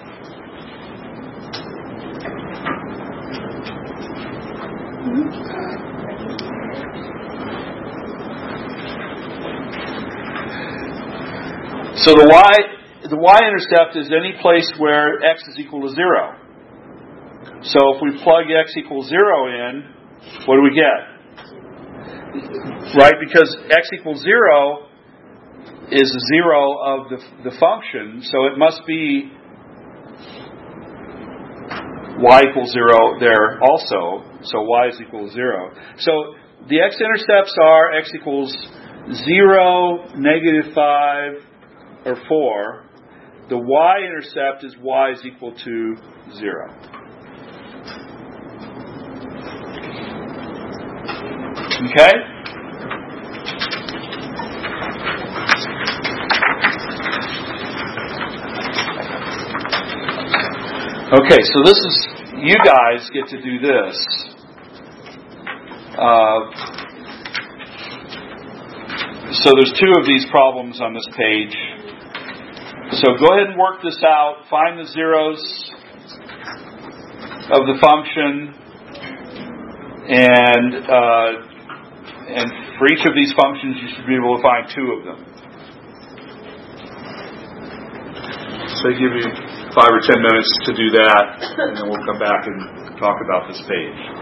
Speaker 2: So the y, the y-intercept is any place where x is equal to zero. So if we plug x equals zero in, what do we get? Right, because x equals zero is a zero of the, the function, so it must be y equals zero there also. So y is equal to zero. So the x-intercepts are x equals zero, negative five, or four. The y-intercept is y is equal to zero. Okay? Okay, so this is, you guys get to do this. Uh, so there's two of these problems on this page. So go ahead and work this out. Find the zeros of the function, and uh, and for each of these functions, you should be able to find two of them. So I give you five or ten minutes to do that, and then we'll come back and talk about this page.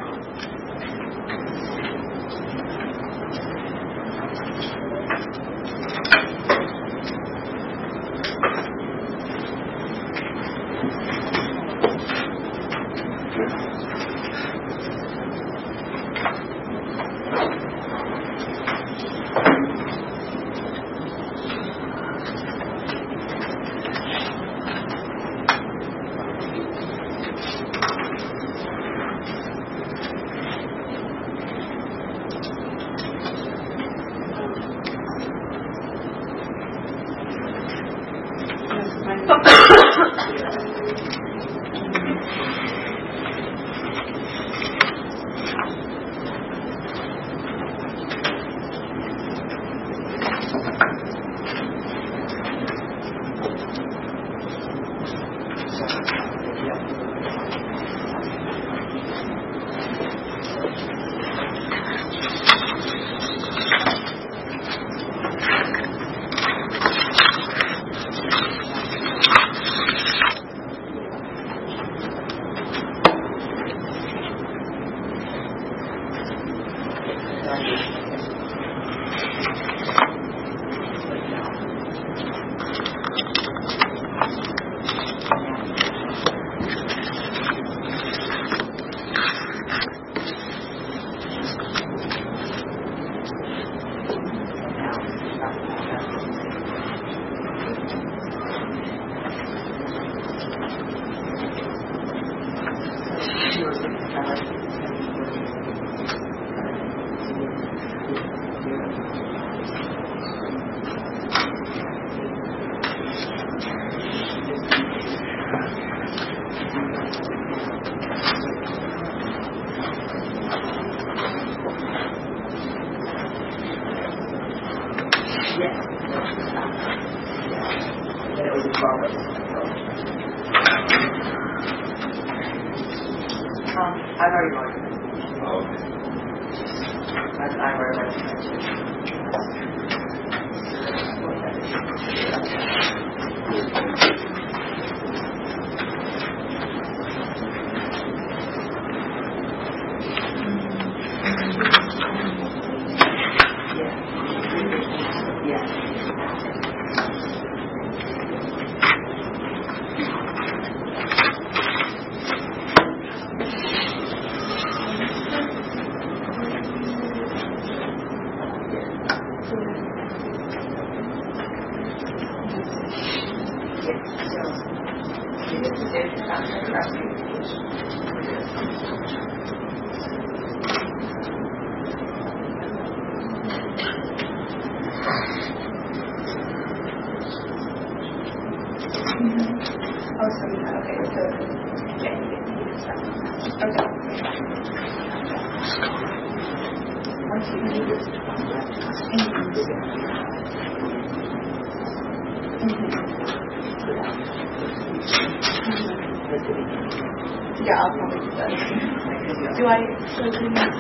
Speaker 1: Yeah, I'll probably do that. Do I still do that?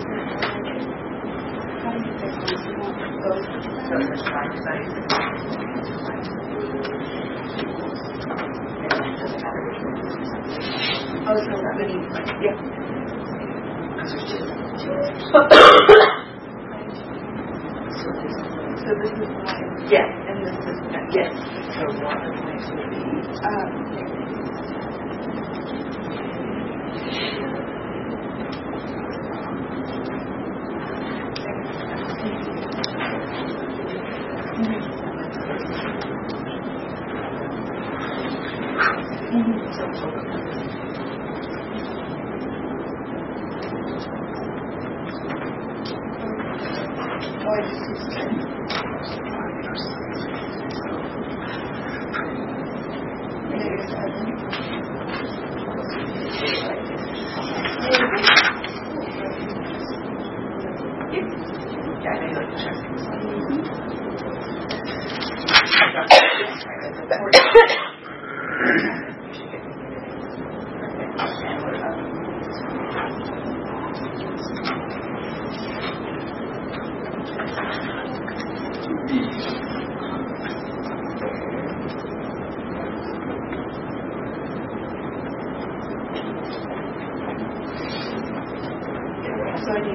Speaker 1: How do you fix this? You want both? So you're trying to say. Oh, so that many, yeah. So this is mine. Yes, and this is, yes. So one of mine will be, um,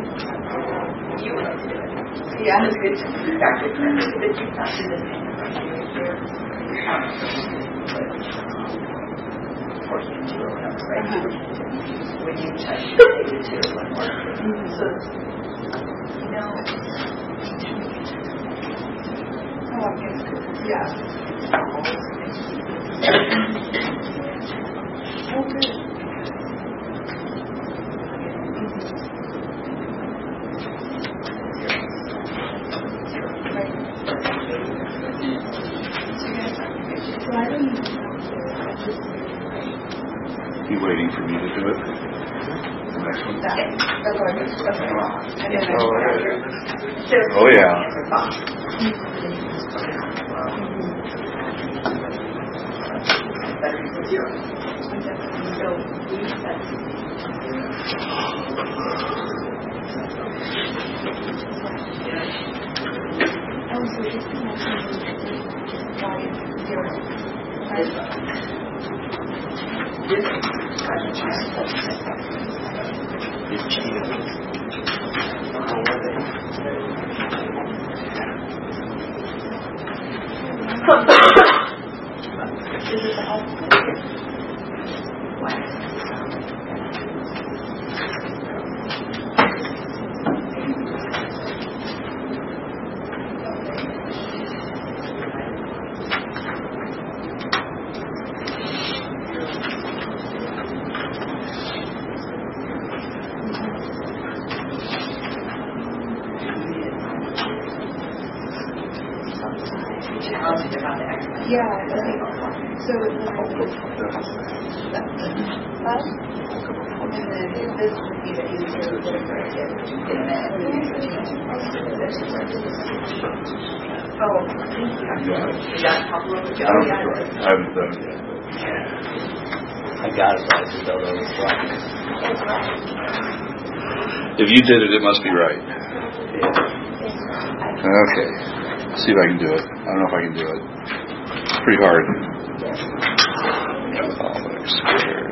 Speaker 1: You would do it. Yeah, it's good to be back with them. But you not do the same here. Fourteen two or whatever, right? When you touch negative two, it wouldn't work. So, you know, oh, I guess, yeah. Oh, good.
Speaker 2: You waiting for me to do it? The next one?
Speaker 3: Oh,
Speaker 2: oh yeah.
Speaker 1: Yeah, so it's like us, and then this would be the easier to get Oh, thank you. You got a couple of
Speaker 2: I don't know. I haven't done it yet.
Speaker 3: I got it, but I just don't know what's right.
Speaker 2: If you did it, it must be right.
Speaker 3: Yeah.
Speaker 2: Okay. Let's see if I can do it. I don't know if I can do it. It's pretty hard. Oh, squared.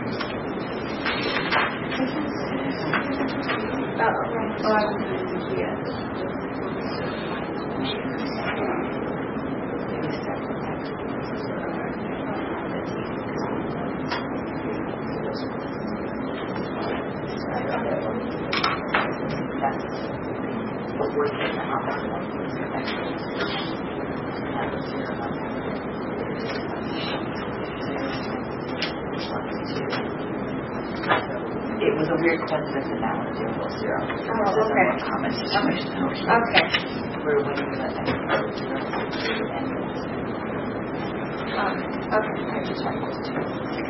Speaker 1: It was a weird coincidence and now it's zero plus zero.
Speaker 4: Oh, okay. Okay.
Speaker 1: We're waiting for that next part.
Speaker 4: Um, okay, I just like those two.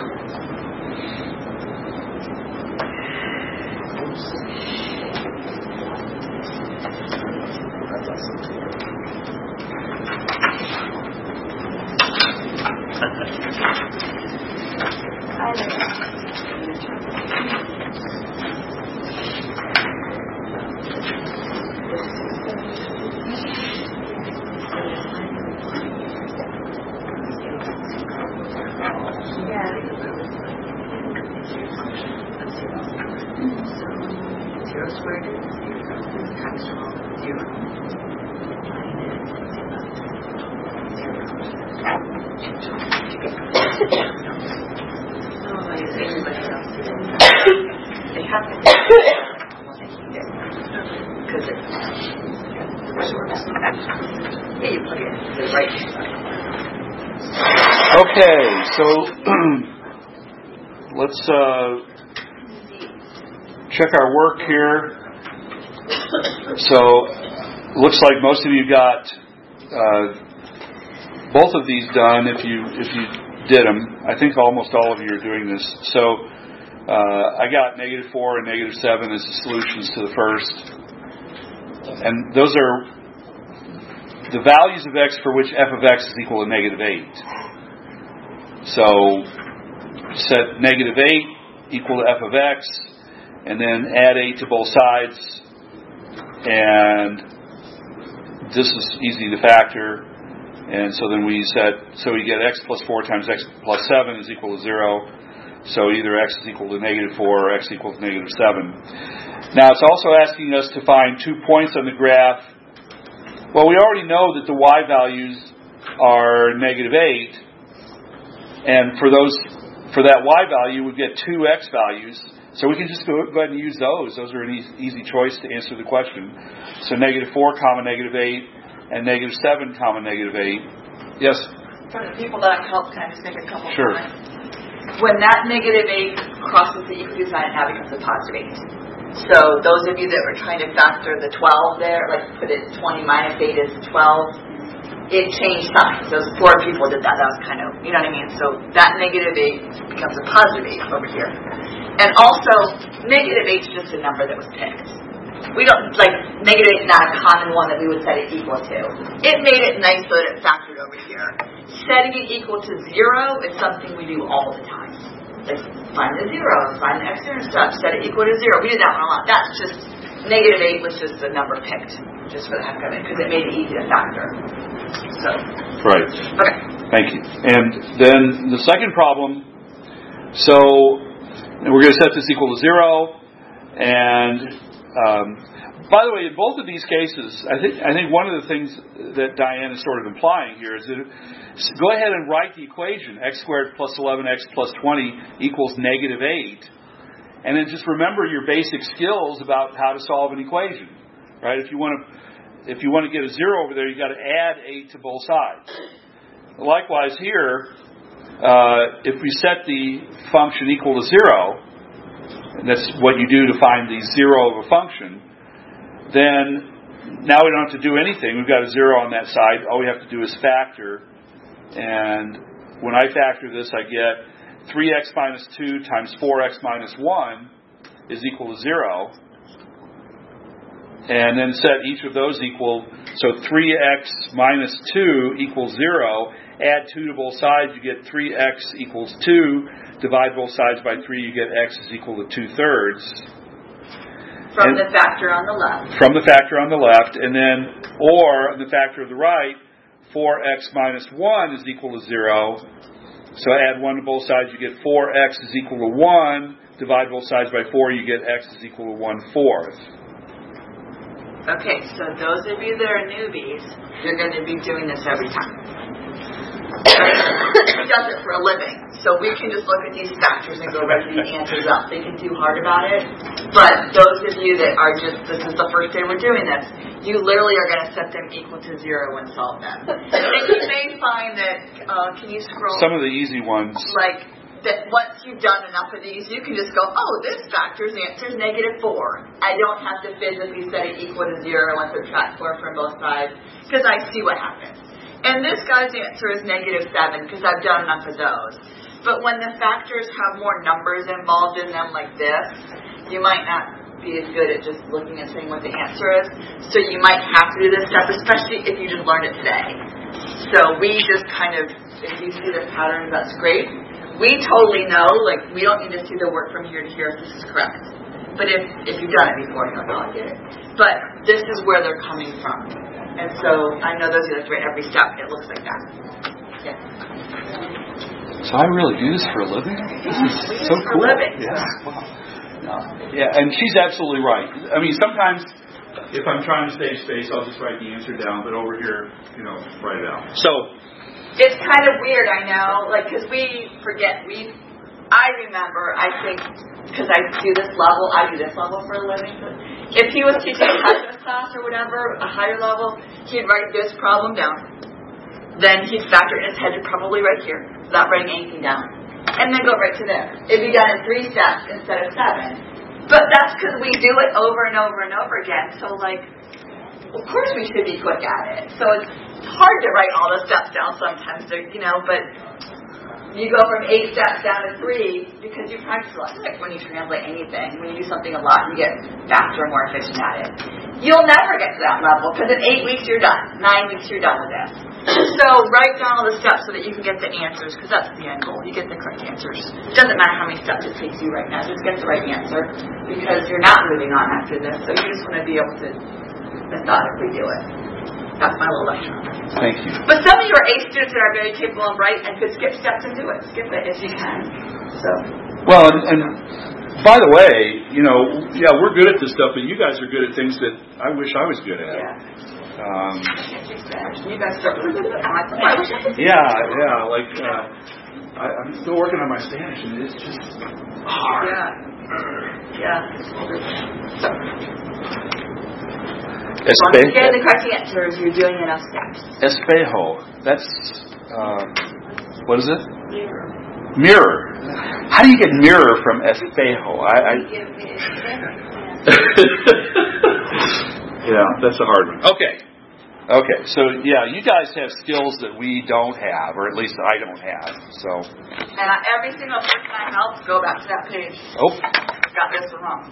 Speaker 2: Okay, so let's uh, check our work here. So, looks like most of you got uh, both of these done. If you if you did them, I think almost all of you are doing this. So, uh, I got negative four and negative seven as the solutions to the first, and those are the values of x for which f of x is equal to negative eight. So, set negative eight equal to f of x, and then add eight to both sides, and this is easy to factor, and so then we set, so we get x plus four times x plus seven is equal to zero. So either x is equal to negative four or x equals negative seven. Now it's also asking us to find two points on the graph. Well, we already know that the y values are negative eight. And for those, for that y value, we get two x values. So we can just go, go ahead and use those. Those are an easy, easy choice to answer the question. So negative four comma negative eight and negative seven comma negative eight. Yes?
Speaker 1: For the people that help, can I just make a couple
Speaker 2: Sure.
Speaker 1: comments? When that negative eight crosses the equal sign, it now becomes a positive eight. So those of you that were trying to factor the twelve there, like put it twenty minus eight is twelve, it changed signs. Those four people did that. That was kind of, you know what I mean? So that negative eight becomes a positive eight over here. And also, negative eight is just a number that was picked. We don't, like, negative eight is not a common one that we would set it equal to. It made it nice so that it factored over here. Setting it equal to zero is something we do all the time. Like, find the zero, find the extra stuff, set it equal to zero. We did that one a lot. That's just, negative eight was just a number picked, just for the heck of it, because it made it easy to factor. So.
Speaker 2: Right.
Speaker 1: Okay.
Speaker 2: Thank you. And then the second problem, so we're going to set this equal to zero, and um, by the way, in both of these cases, I think I think one of the things that Diane is sort of implying here is that go ahead and write the equation x squared plus eleven x plus twenty equals negative eight, and then just remember your basic skills about how to solve an equation, right? If you want to if you want to get a zero over there, you got to add eight to both sides. Likewise here, uh, if we set the function equal to zero, and that's what you do to find the zero of a function, then now we don't have to do anything. We've got a zero on that side. All we have to do is factor. And when I factor this, I get three x minus two times four x minus one is equal to zero. And then set each of those equal, so three x minus two equals zero. Add two to both sides, you get three x equals two. Divide both sides by three, you get x is equal to two thirds.
Speaker 1: From
Speaker 2: and
Speaker 1: the factor on the left.
Speaker 2: From the factor on the left. And then, or on the factor of the right, four x minus one is equal to zero. So add one to both sides, you get four x is equal to one. Divide both sides by four, you get x is equal to one fourth.
Speaker 1: Okay, so those of you that are newbies, you're going to be doing this every time. He does it for a living. So we can just look at these factors and go right to the answers up. Thinking too hard about it. But those of you that are just, this is the first day we're doing this, you literally are going to set them equal to zero and solve them. And you may find that, uh, can you scroll?
Speaker 2: Some of the easy ones.
Speaker 1: Like, that once you've done enough of these, you can just go, oh, this factor's answer is negative four. I don't have to physically set it equal to zero and subtract four from both sides, because I see what happens. And this guy's answer is negative seven, because I've done enough of those. But when the factors have more numbers involved in them like this, you might not be as good at just looking and saying what the answer is. So you might have to do this step, especially if you just learned it today. So we just kind of, if you see the pattern, that's great. We totally know, like, we don't need to see the work from here to here if this is correct. But if, if you've done it before, you'll know I get it. But this is where they're coming from. And so I know those of you that write every step, it looks like that. Yeah.
Speaker 2: So I really do this for a living? This is
Speaker 1: we
Speaker 2: so
Speaker 1: do this for
Speaker 2: cool.
Speaker 1: a living.
Speaker 2: Yeah. Wow. Yeah, and she's absolutely right. I mean, sometimes if I'm trying to save space, I'll just write the answer down. But over here, you know, write it out. So
Speaker 1: it's kind of weird, I know, like, because we forget. We, I remember, I think, because I do this level, I do this level for a living. If he was teaching a calculus class or whatever, a higher level, he'd write this problem down. Then he'd factor in his head, probably right here, without writing anything down. And then go right to there. It'd be done in three steps instead of seven. But that's because we do it over and over and over again. So, like, of course we should be quick at it. So it's hard to write all the steps down sometimes, you know, but you go from eight steps down to three because you practice a lot. Like when you translate anything, when you do something a lot, you get faster and more efficient at it. You'll never get to that level because in eight weeks you're done. Nine weeks you're done with this. So write down all the steps so that you can get the answers, because that's the end goal. You get the correct answers. It doesn't matter how many steps it takes you right now. Just get the right answer, because you're not moving on after this. So you just want to be able to methodically do it. That's my little lecture.
Speaker 2: Thank you.
Speaker 1: But some of you are A students that are very capable and bright and could skip steps and do it. Skip it if you can. So
Speaker 2: Well, and, and by the way, you know, yeah, we're good at this stuff, but you guys are good at things that I wish I was good at.
Speaker 1: Yeah.
Speaker 2: Um,
Speaker 1: You guys start with it. I wish I could.
Speaker 2: yeah, yeah, like uh, I, I'm still working on my Spanish, and it's just hard.
Speaker 1: Yeah. Yeah. So, once you get the correct answers, you're doing enough steps.
Speaker 2: Espejo. That's uh, what is it?
Speaker 4: Mirror.
Speaker 2: Mirror. How do you get mirror from espejo? I, I yeah, that's a hard one. Okay. Okay, so yeah, you guys have skills that we don't have, or at least I don't have. So.
Speaker 1: And I, every single person I help, go back to that page.
Speaker 2: Oh.
Speaker 1: Got this one wrong.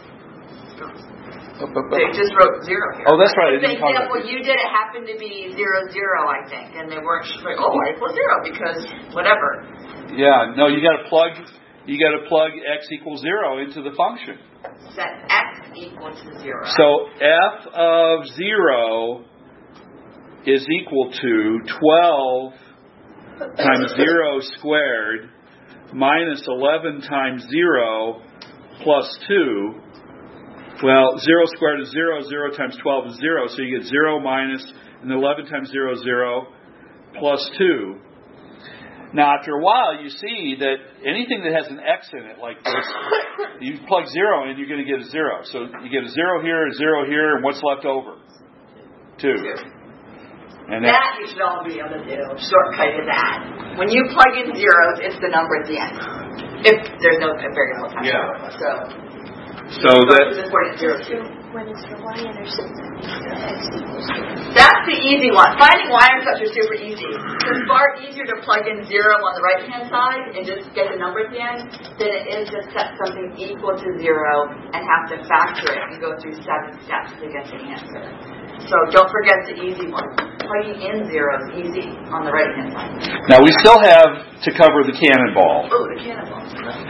Speaker 2: Up, up, up.
Speaker 1: They just wrote zero here.
Speaker 2: Oh, that's right. I
Speaker 1: The
Speaker 2: didn't talk
Speaker 1: example
Speaker 2: about
Speaker 1: you did, it happened to be zero zero, I think, and they weren't sure. Oh, I equals zero because whatever.
Speaker 2: Yeah, no, you got to plug. You got to plug x equals zero into the function.
Speaker 1: Set x equal to zero.
Speaker 2: So f of zero is equal to twelve times zero squared minus eleven times zero plus two. Well, zero squared is zero, zero times twelve is zero, so you get zero minus, and eleven times zero is zero, plus two. Now, after a while, you see that anything that has an x in it, like this, you plug zero in, you're going to get a zero. So you get a zero here, a zero here, and what's left over? Two. And
Speaker 1: that you should all be able to do. Shortcut to that. When you plug in zeros, it's the number at the end. If there's no variable time.
Speaker 2: Yeah.
Speaker 1: So.
Speaker 2: So that.
Speaker 4: When it's the y-intercept, x equals zero.
Speaker 1: That's the easy one. Finding y-intercepts are super easy. It's far easier to plug in zero on the right-hand side and just get the number at the end than it is to set something equal to zero and have to factor it and go through seven steps to get the answer. So don't forget the easy one. Plugging in zero is easy on the right-hand side.
Speaker 2: Now we still have to cover the cannonball.
Speaker 1: Oh, the cannonball.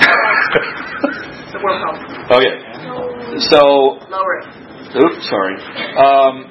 Speaker 1: The word problem.
Speaker 2: Okay. So.
Speaker 1: Lower it.
Speaker 2: Oops, sorry. Um,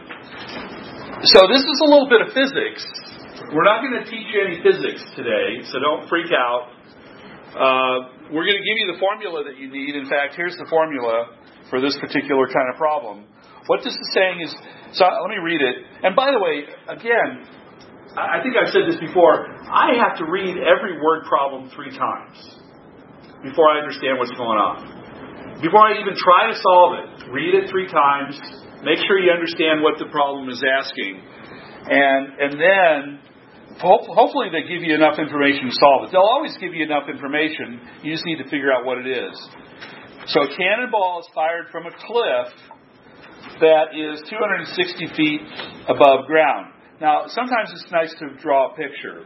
Speaker 2: so this is a little bit of physics. We're not going to teach you any physics today, so don't freak out. Uh, we're going to give you the formula that you need. In fact, here's the formula for this particular kind of problem. What this is saying is, so let me read it. And by the way, again, I think I've said this before, I have to read every word problem three times before I understand what's going on. Before I even try to solve it, read it three times, make sure you understand what the problem is asking, and and then ho- hopefully they give you enough information to solve it. They'll always give you enough information, you just need to figure out what it is. So a cannonball is fired from a cliff that is two hundred sixty feet above ground. Now, sometimes it's nice to draw a picture.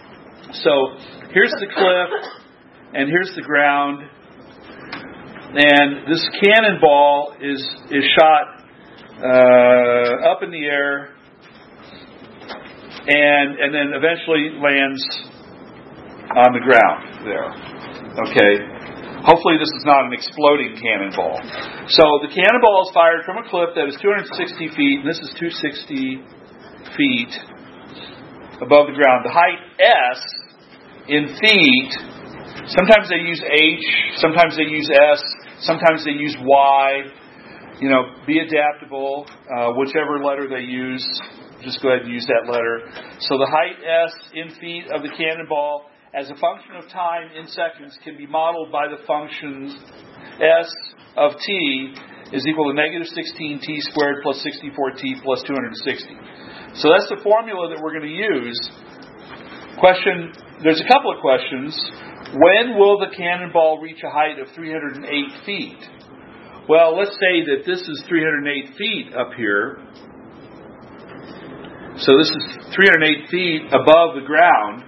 Speaker 2: So here's the cliff, and here's the ground. And this cannonball is is shot uh, up in the air, and and then eventually lands on the ground there. Okay. Hopefully this is not an exploding cannonball. So the cannonball is fired from a cliff that is two hundred sixty feet, and this is two hundred sixty feet above the ground. The height S in feet. Sometimes they use H, sometimes they use S, sometimes they use Y. You know, be adaptable. Uh, whichever letter they use, just go ahead and use that letter. So the height S in feet of the cannonball as a function of time in seconds can be modeled by the function S of T is equal to negative sixteen T squared plus sixty-four T plus two hundred sixty. So that's the formula that we're going to use. Question, there's a couple of questions. When will the cannonball reach a height of three hundred eight feet? Well, let's say that this is three hundred eight feet up here. So this is three hundred eight feet above the ground.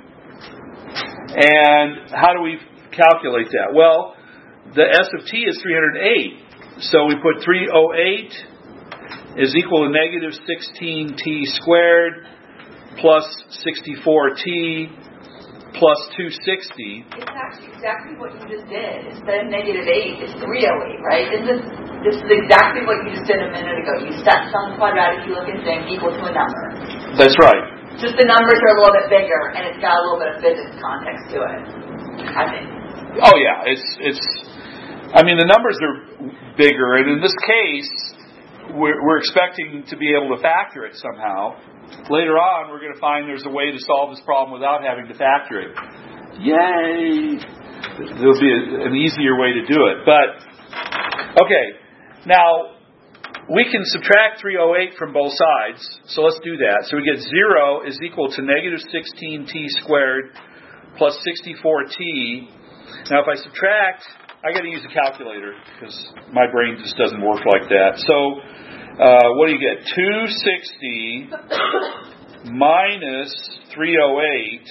Speaker 2: And how do we calculate that? Well, the S of T is three hundred eight. So we put three hundred eight is equal to negative sixteen T squared plus sixty-four T plus two hundred sixty.
Speaker 1: It's actually exactly what you just did. Instead of negative eight, it's three hundred eight, right? Isn't this, this is exactly what you just did a minute ago. You set some quadratic looking thing equal to a number.
Speaker 2: That's right.
Speaker 1: Just the numbers are a little bit bigger, and it's got a little bit of physics context to it, I think.
Speaker 2: Oh yeah, it's it's. I mean, the numbers are bigger, and in this case, we're, we're expecting to be able to factor it somehow. Later on, we're going to find there's a way to solve this problem without having to factor it. Yay! There'll be a, an easier way to do it. But okay, now we can subtract three hundred eight from both sides. So let's do that. So we get zero is equal to negative sixteen t squared plus sixty-four t. Now if I subtract, I got to use a calculator because my brain just doesn't work like that. So uh, what do you get? two hundred sixty minus three hundred eight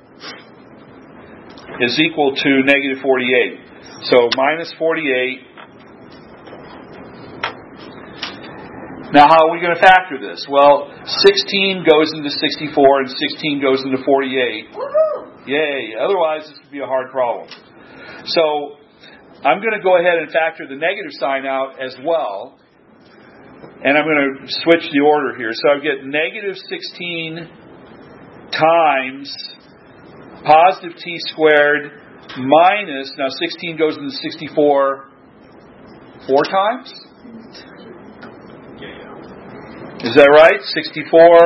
Speaker 2: is equal to negative forty-eight. So minus forty-eight. Now how are we going to factor this? Well, sixteen goes into sixty-four and sixteen goes into forty-eight.
Speaker 1: Woohoo!
Speaker 2: Yay. Otherwise this would be a hard problem. So I'm going to go ahead and factor the negative sign out as well. And I'm going to switch the order here. So I get negative sixteen times positive t squared minus, now sixteen goes into sixty-four four times? Is that right? sixty-four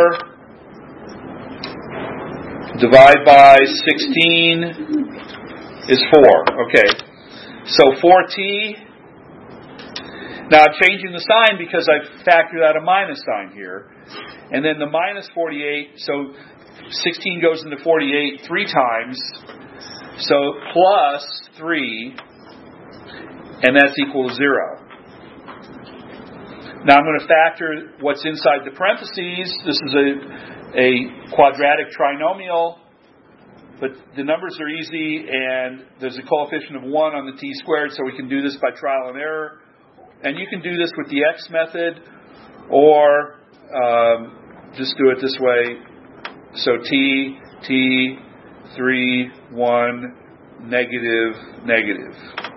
Speaker 2: divide by sixteen is four. Okay. So four t. Now I'm changing the sign because I've factored out a minus sign here. And then the minus forty-eight, so sixteen goes into forty-eight three times. So plus three, and that's equal to zero. Now I'm going to factor what's inside the parentheses. This is a, a quadratic trinomial, but the numbers are easy, and there's a coefficient of one on the t squared, so we can do this by trial and error. And you can do this with the x method, or um, just do it this way. So t, t, three, one, negative, negative.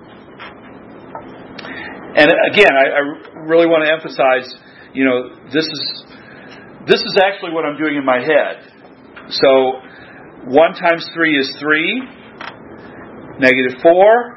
Speaker 2: And again, I, I really want to emphasize, you know, this is this is actually what I'm doing in my head. So one times three is three, negative four.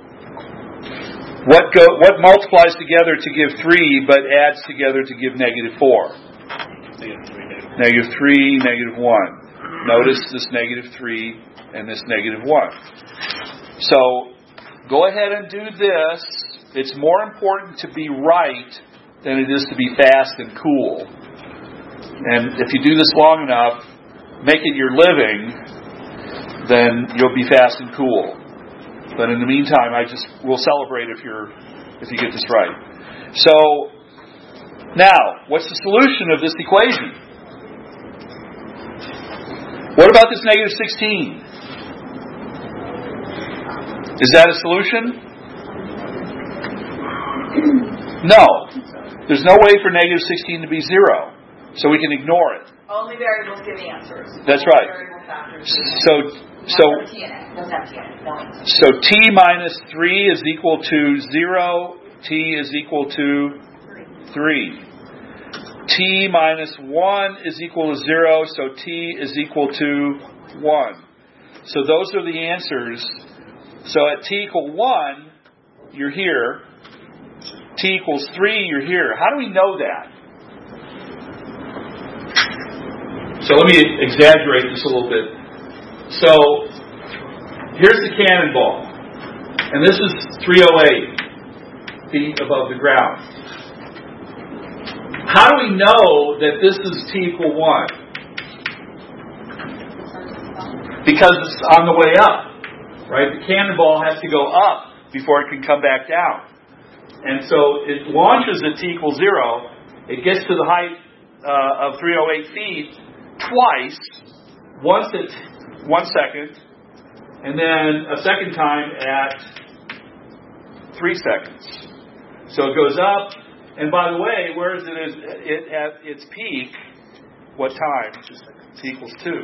Speaker 2: What go what multiplies together to give three, but adds together to give negative four? Negative three, negative one. Notice this negative three and this negative one. So go ahead and do this. It's more important to be right than it is to be fast and cool. And if you do this long enough, make it your living, then you'll be fast and cool. But in the meantime, I just will celebrate if you're if you get this right. So now, what's the solution of this equation? What about this negative sixteen? Is that a solution? No. There's no way for negative sixteen to be zero. So we can ignore it.
Speaker 1: Only variables give answers.
Speaker 2: That's right.
Speaker 1: Variable factors.
Speaker 2: So so
Speaker 1: T in it. Doesn't have T in it. No answers.
Speaker 2: so t minus three is equal to zero. T is equal to three. T minus one is equal to zero. So t is equal to one. So those are the answers. So at t equal one, you're here. T equals three, you're here. How do we know that? So let me exaggerate this a little bit. So here's the cannonball. And this is three hundred eight feet above the ground. How do we know that this is t equal one? Because it's on the way up. Right? The cannonball has to go up before it can come back down. And so it launches at t equals zero. It gets to the height uh, of three hundred eight feet twice, once at one second, and then a second time at three seconds. So it goes up, and by the way, where is it, is it at its peak? What time? T equals two.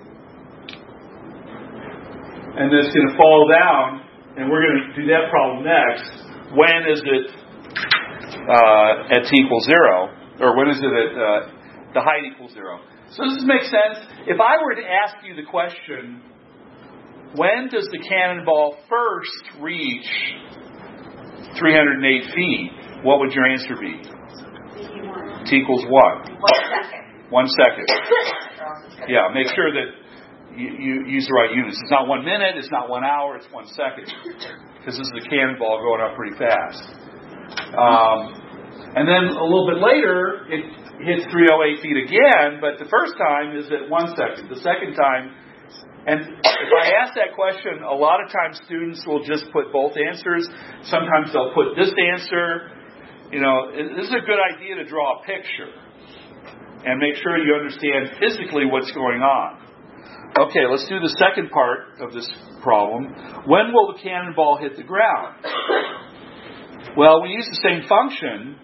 Speaker 2: And then it's going to fall down, and we're going to do that problem next. When is it uh, at t equals zero? Or when is it at uh, the height equals zero? So does this make sense? If I were to ask you the question, when does the cannonball first reach three hundred eight feet? What would your answer be? T equals what?
Speaker 1: One second.
Speaker 2: One second. Yeah, make sure that you, you use the right units. It's not one minute, it's not one hour, it's one second. Because this is a cannonball going up pretty fast. Um, and then a little bit later, it hits three hundred eight feet again, but the first time is at one second. The second time, and if I ask that question, a lot of times students will just put both answers. Sometimes they'll put this answer. You know, this is a good idea to draw a picture and make sure you understand physically what's going on. Okay, let's do the second part of this problem. When will the cannonball hit the ground? Well, we use the same function.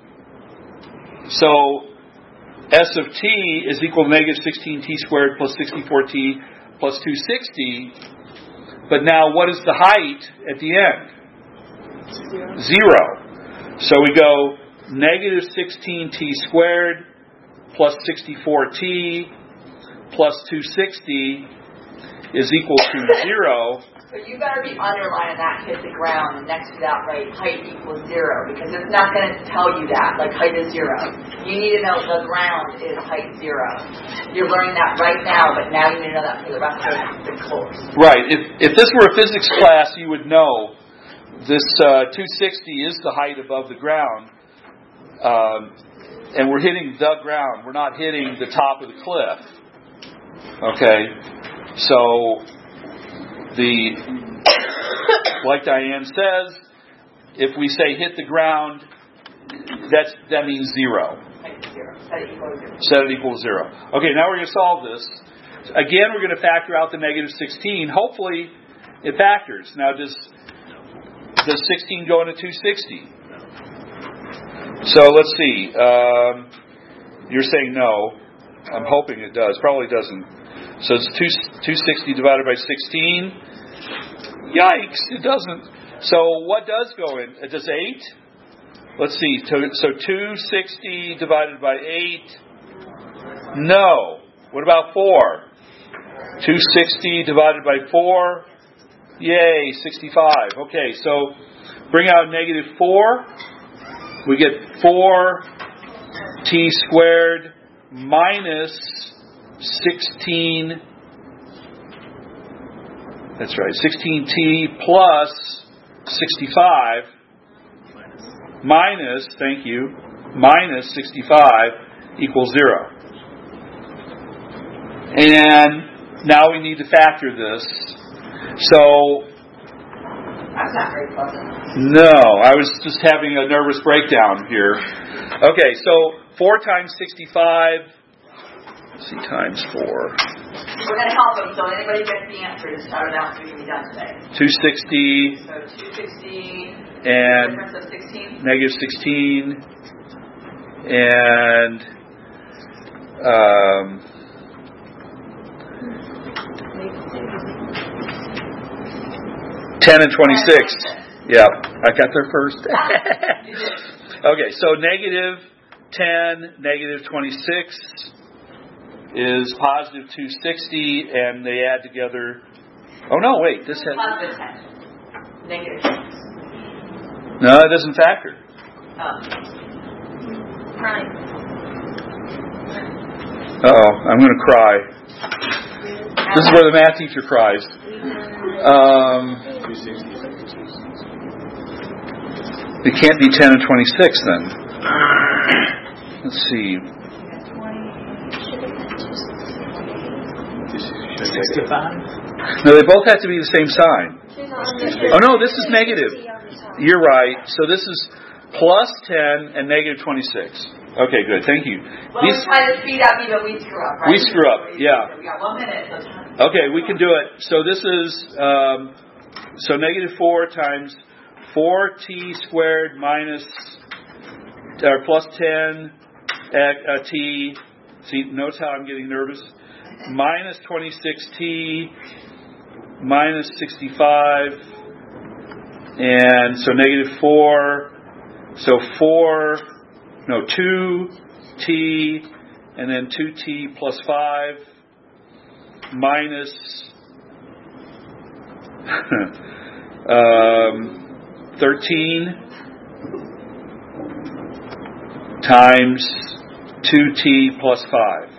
Speaker 2: So S of t is equal to negative sixteen t squared plus sixty-four t plus two hundred sixty. But now what is the height at the end? Zero. Zero. So we go negative sixteen t squared plus sixty-four t plus two hundred sixty is equal to zero.
Speaker 1: So you better be underlining that hit the ground, and next to that, right, height equals zero, because it's not going to tell you that, like height is zero. You need to know the ground is height zero. You're learning that right now, but now you need to know that for the rest of the course.
Speaker 2: Right. If if this were a physics class, you would know this uh, two hundred sixty is the height above the ground, um, and we're hitting the ground. We're not hitting the top of the cliff. Okay, so. The, like Diane says, if we say hit the ground, that's, that means zero.
Speaker 1: Set it equals zero.
Speaker 2: Set it equals zero. Okay, now we're going to solve this. Again, we're going to factor out the negative sixteen. Hopefully, it factors. Now, does, does sixteen go into two hundred sixty? So, let's see. Um, you're saying no. I'm hoping it does. Probably doesn't. So it's two hundred sixty divided by sixteen. Yikes, it doesn't. So what does go in? It does eight? Let's see. So two hundred sixty divided by eight. No. What about four? two hundred sixty divided by four. Yay, sixty-five. Okay, so bring out negative four. We get four t squared minus sixteen, that's right, sixteen t plus sixty-five, minus, thank you, minus sixty-five equals zero. And now we need to factor this. So,
Speaker 1: that's not very pleasant.
Speaker 2: No, I was just having a nervous breakdown here. Okay, so four times sixty-five, let's see, times four.
Speaker 1: We're going to help them, so anybody gets the answer, just shout it out so we can be done today.
Speaker 2: two hundred sixty.
Speaker 1: So two hundred sixty.
Speaker 2: And
Speaker 1: difference of sixteen. Negative
Speaker 2: sixteen. And um, ten and twenty-six. Yeah, I got there first. Okay, so negative ten, negative twenty-six is positive two hundred sixty, and they add together. Oh no, wait, this has
Speaker 1: positive ten, negative six.
Speaker 2: No, it doesn't factor.
Speaker 1: Oh, right.
Speaker 2: Uh oh, I'm going to cry. This is where the math teacher cries. Um, it can't be ten and twenty-six then. Let's see. No, they both have to be the same sign. Oh no, this is negative. You're right. So this is plus ten and negative twenty-six. Okay, good. Thank you.
Speaker 1: Well, These, we're trying to speed up even we screw up, right?
Speaker 2: We screw up, yeah.
Speaker 1: We got one minute.
Speaker 2: Okay, we can do it. So this is, um, so negative four times four t squared minus, or plus ten uh, t. See, notice how I'm getting nervous? Minus twenty-six t minus sixty-five, and so negative four, so four, no, two t, and then two t plus five, minus um, thirteen times two t plus five.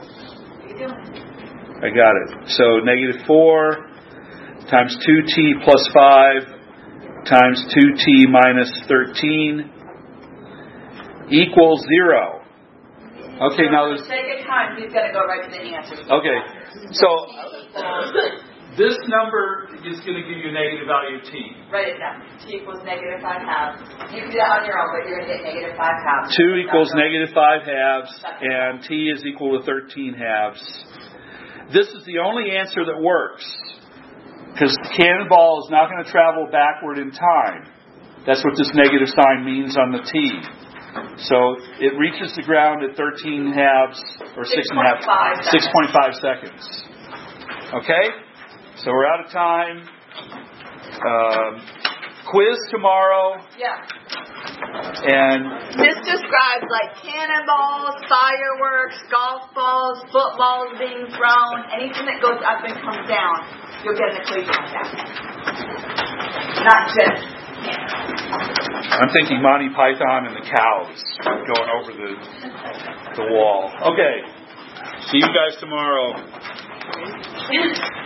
Speaker 2: I got it. So negative four times two t plus five times two t minus thirteen equals zero. Okay, now
Speaker 1: for the sake of time, he's going to go right to the answer.
Speaker 2: Okay, so this number is going to give you a negative value of t.
Speaker 1: Write it down. T equals negative five halves. You can do that on your own, but you're going to get negative five halves.
Speaker 2: two equals negative five halves, and t is equal to thirteen halves. This is the only answer that works, because the cannonball is not going to travel backward in time. That's what this negative sign means on the t. So it reaches the ground at thirteen halves, or six and a half, six point five seconds. Okay? So we're out of time. Um, quiz tomorrow.
Speaker 1: Yeah.
Speaker 2: And
Speaker 1: this describes like cannonballs, fireworks, golf balls, footballs being thrown, anything that goes up and comes down. You'll get an equation like that. Not just
Speaker 2: I'm thinking Monty Python and the cows going over the the wall. Okay. See you guys tomorrow.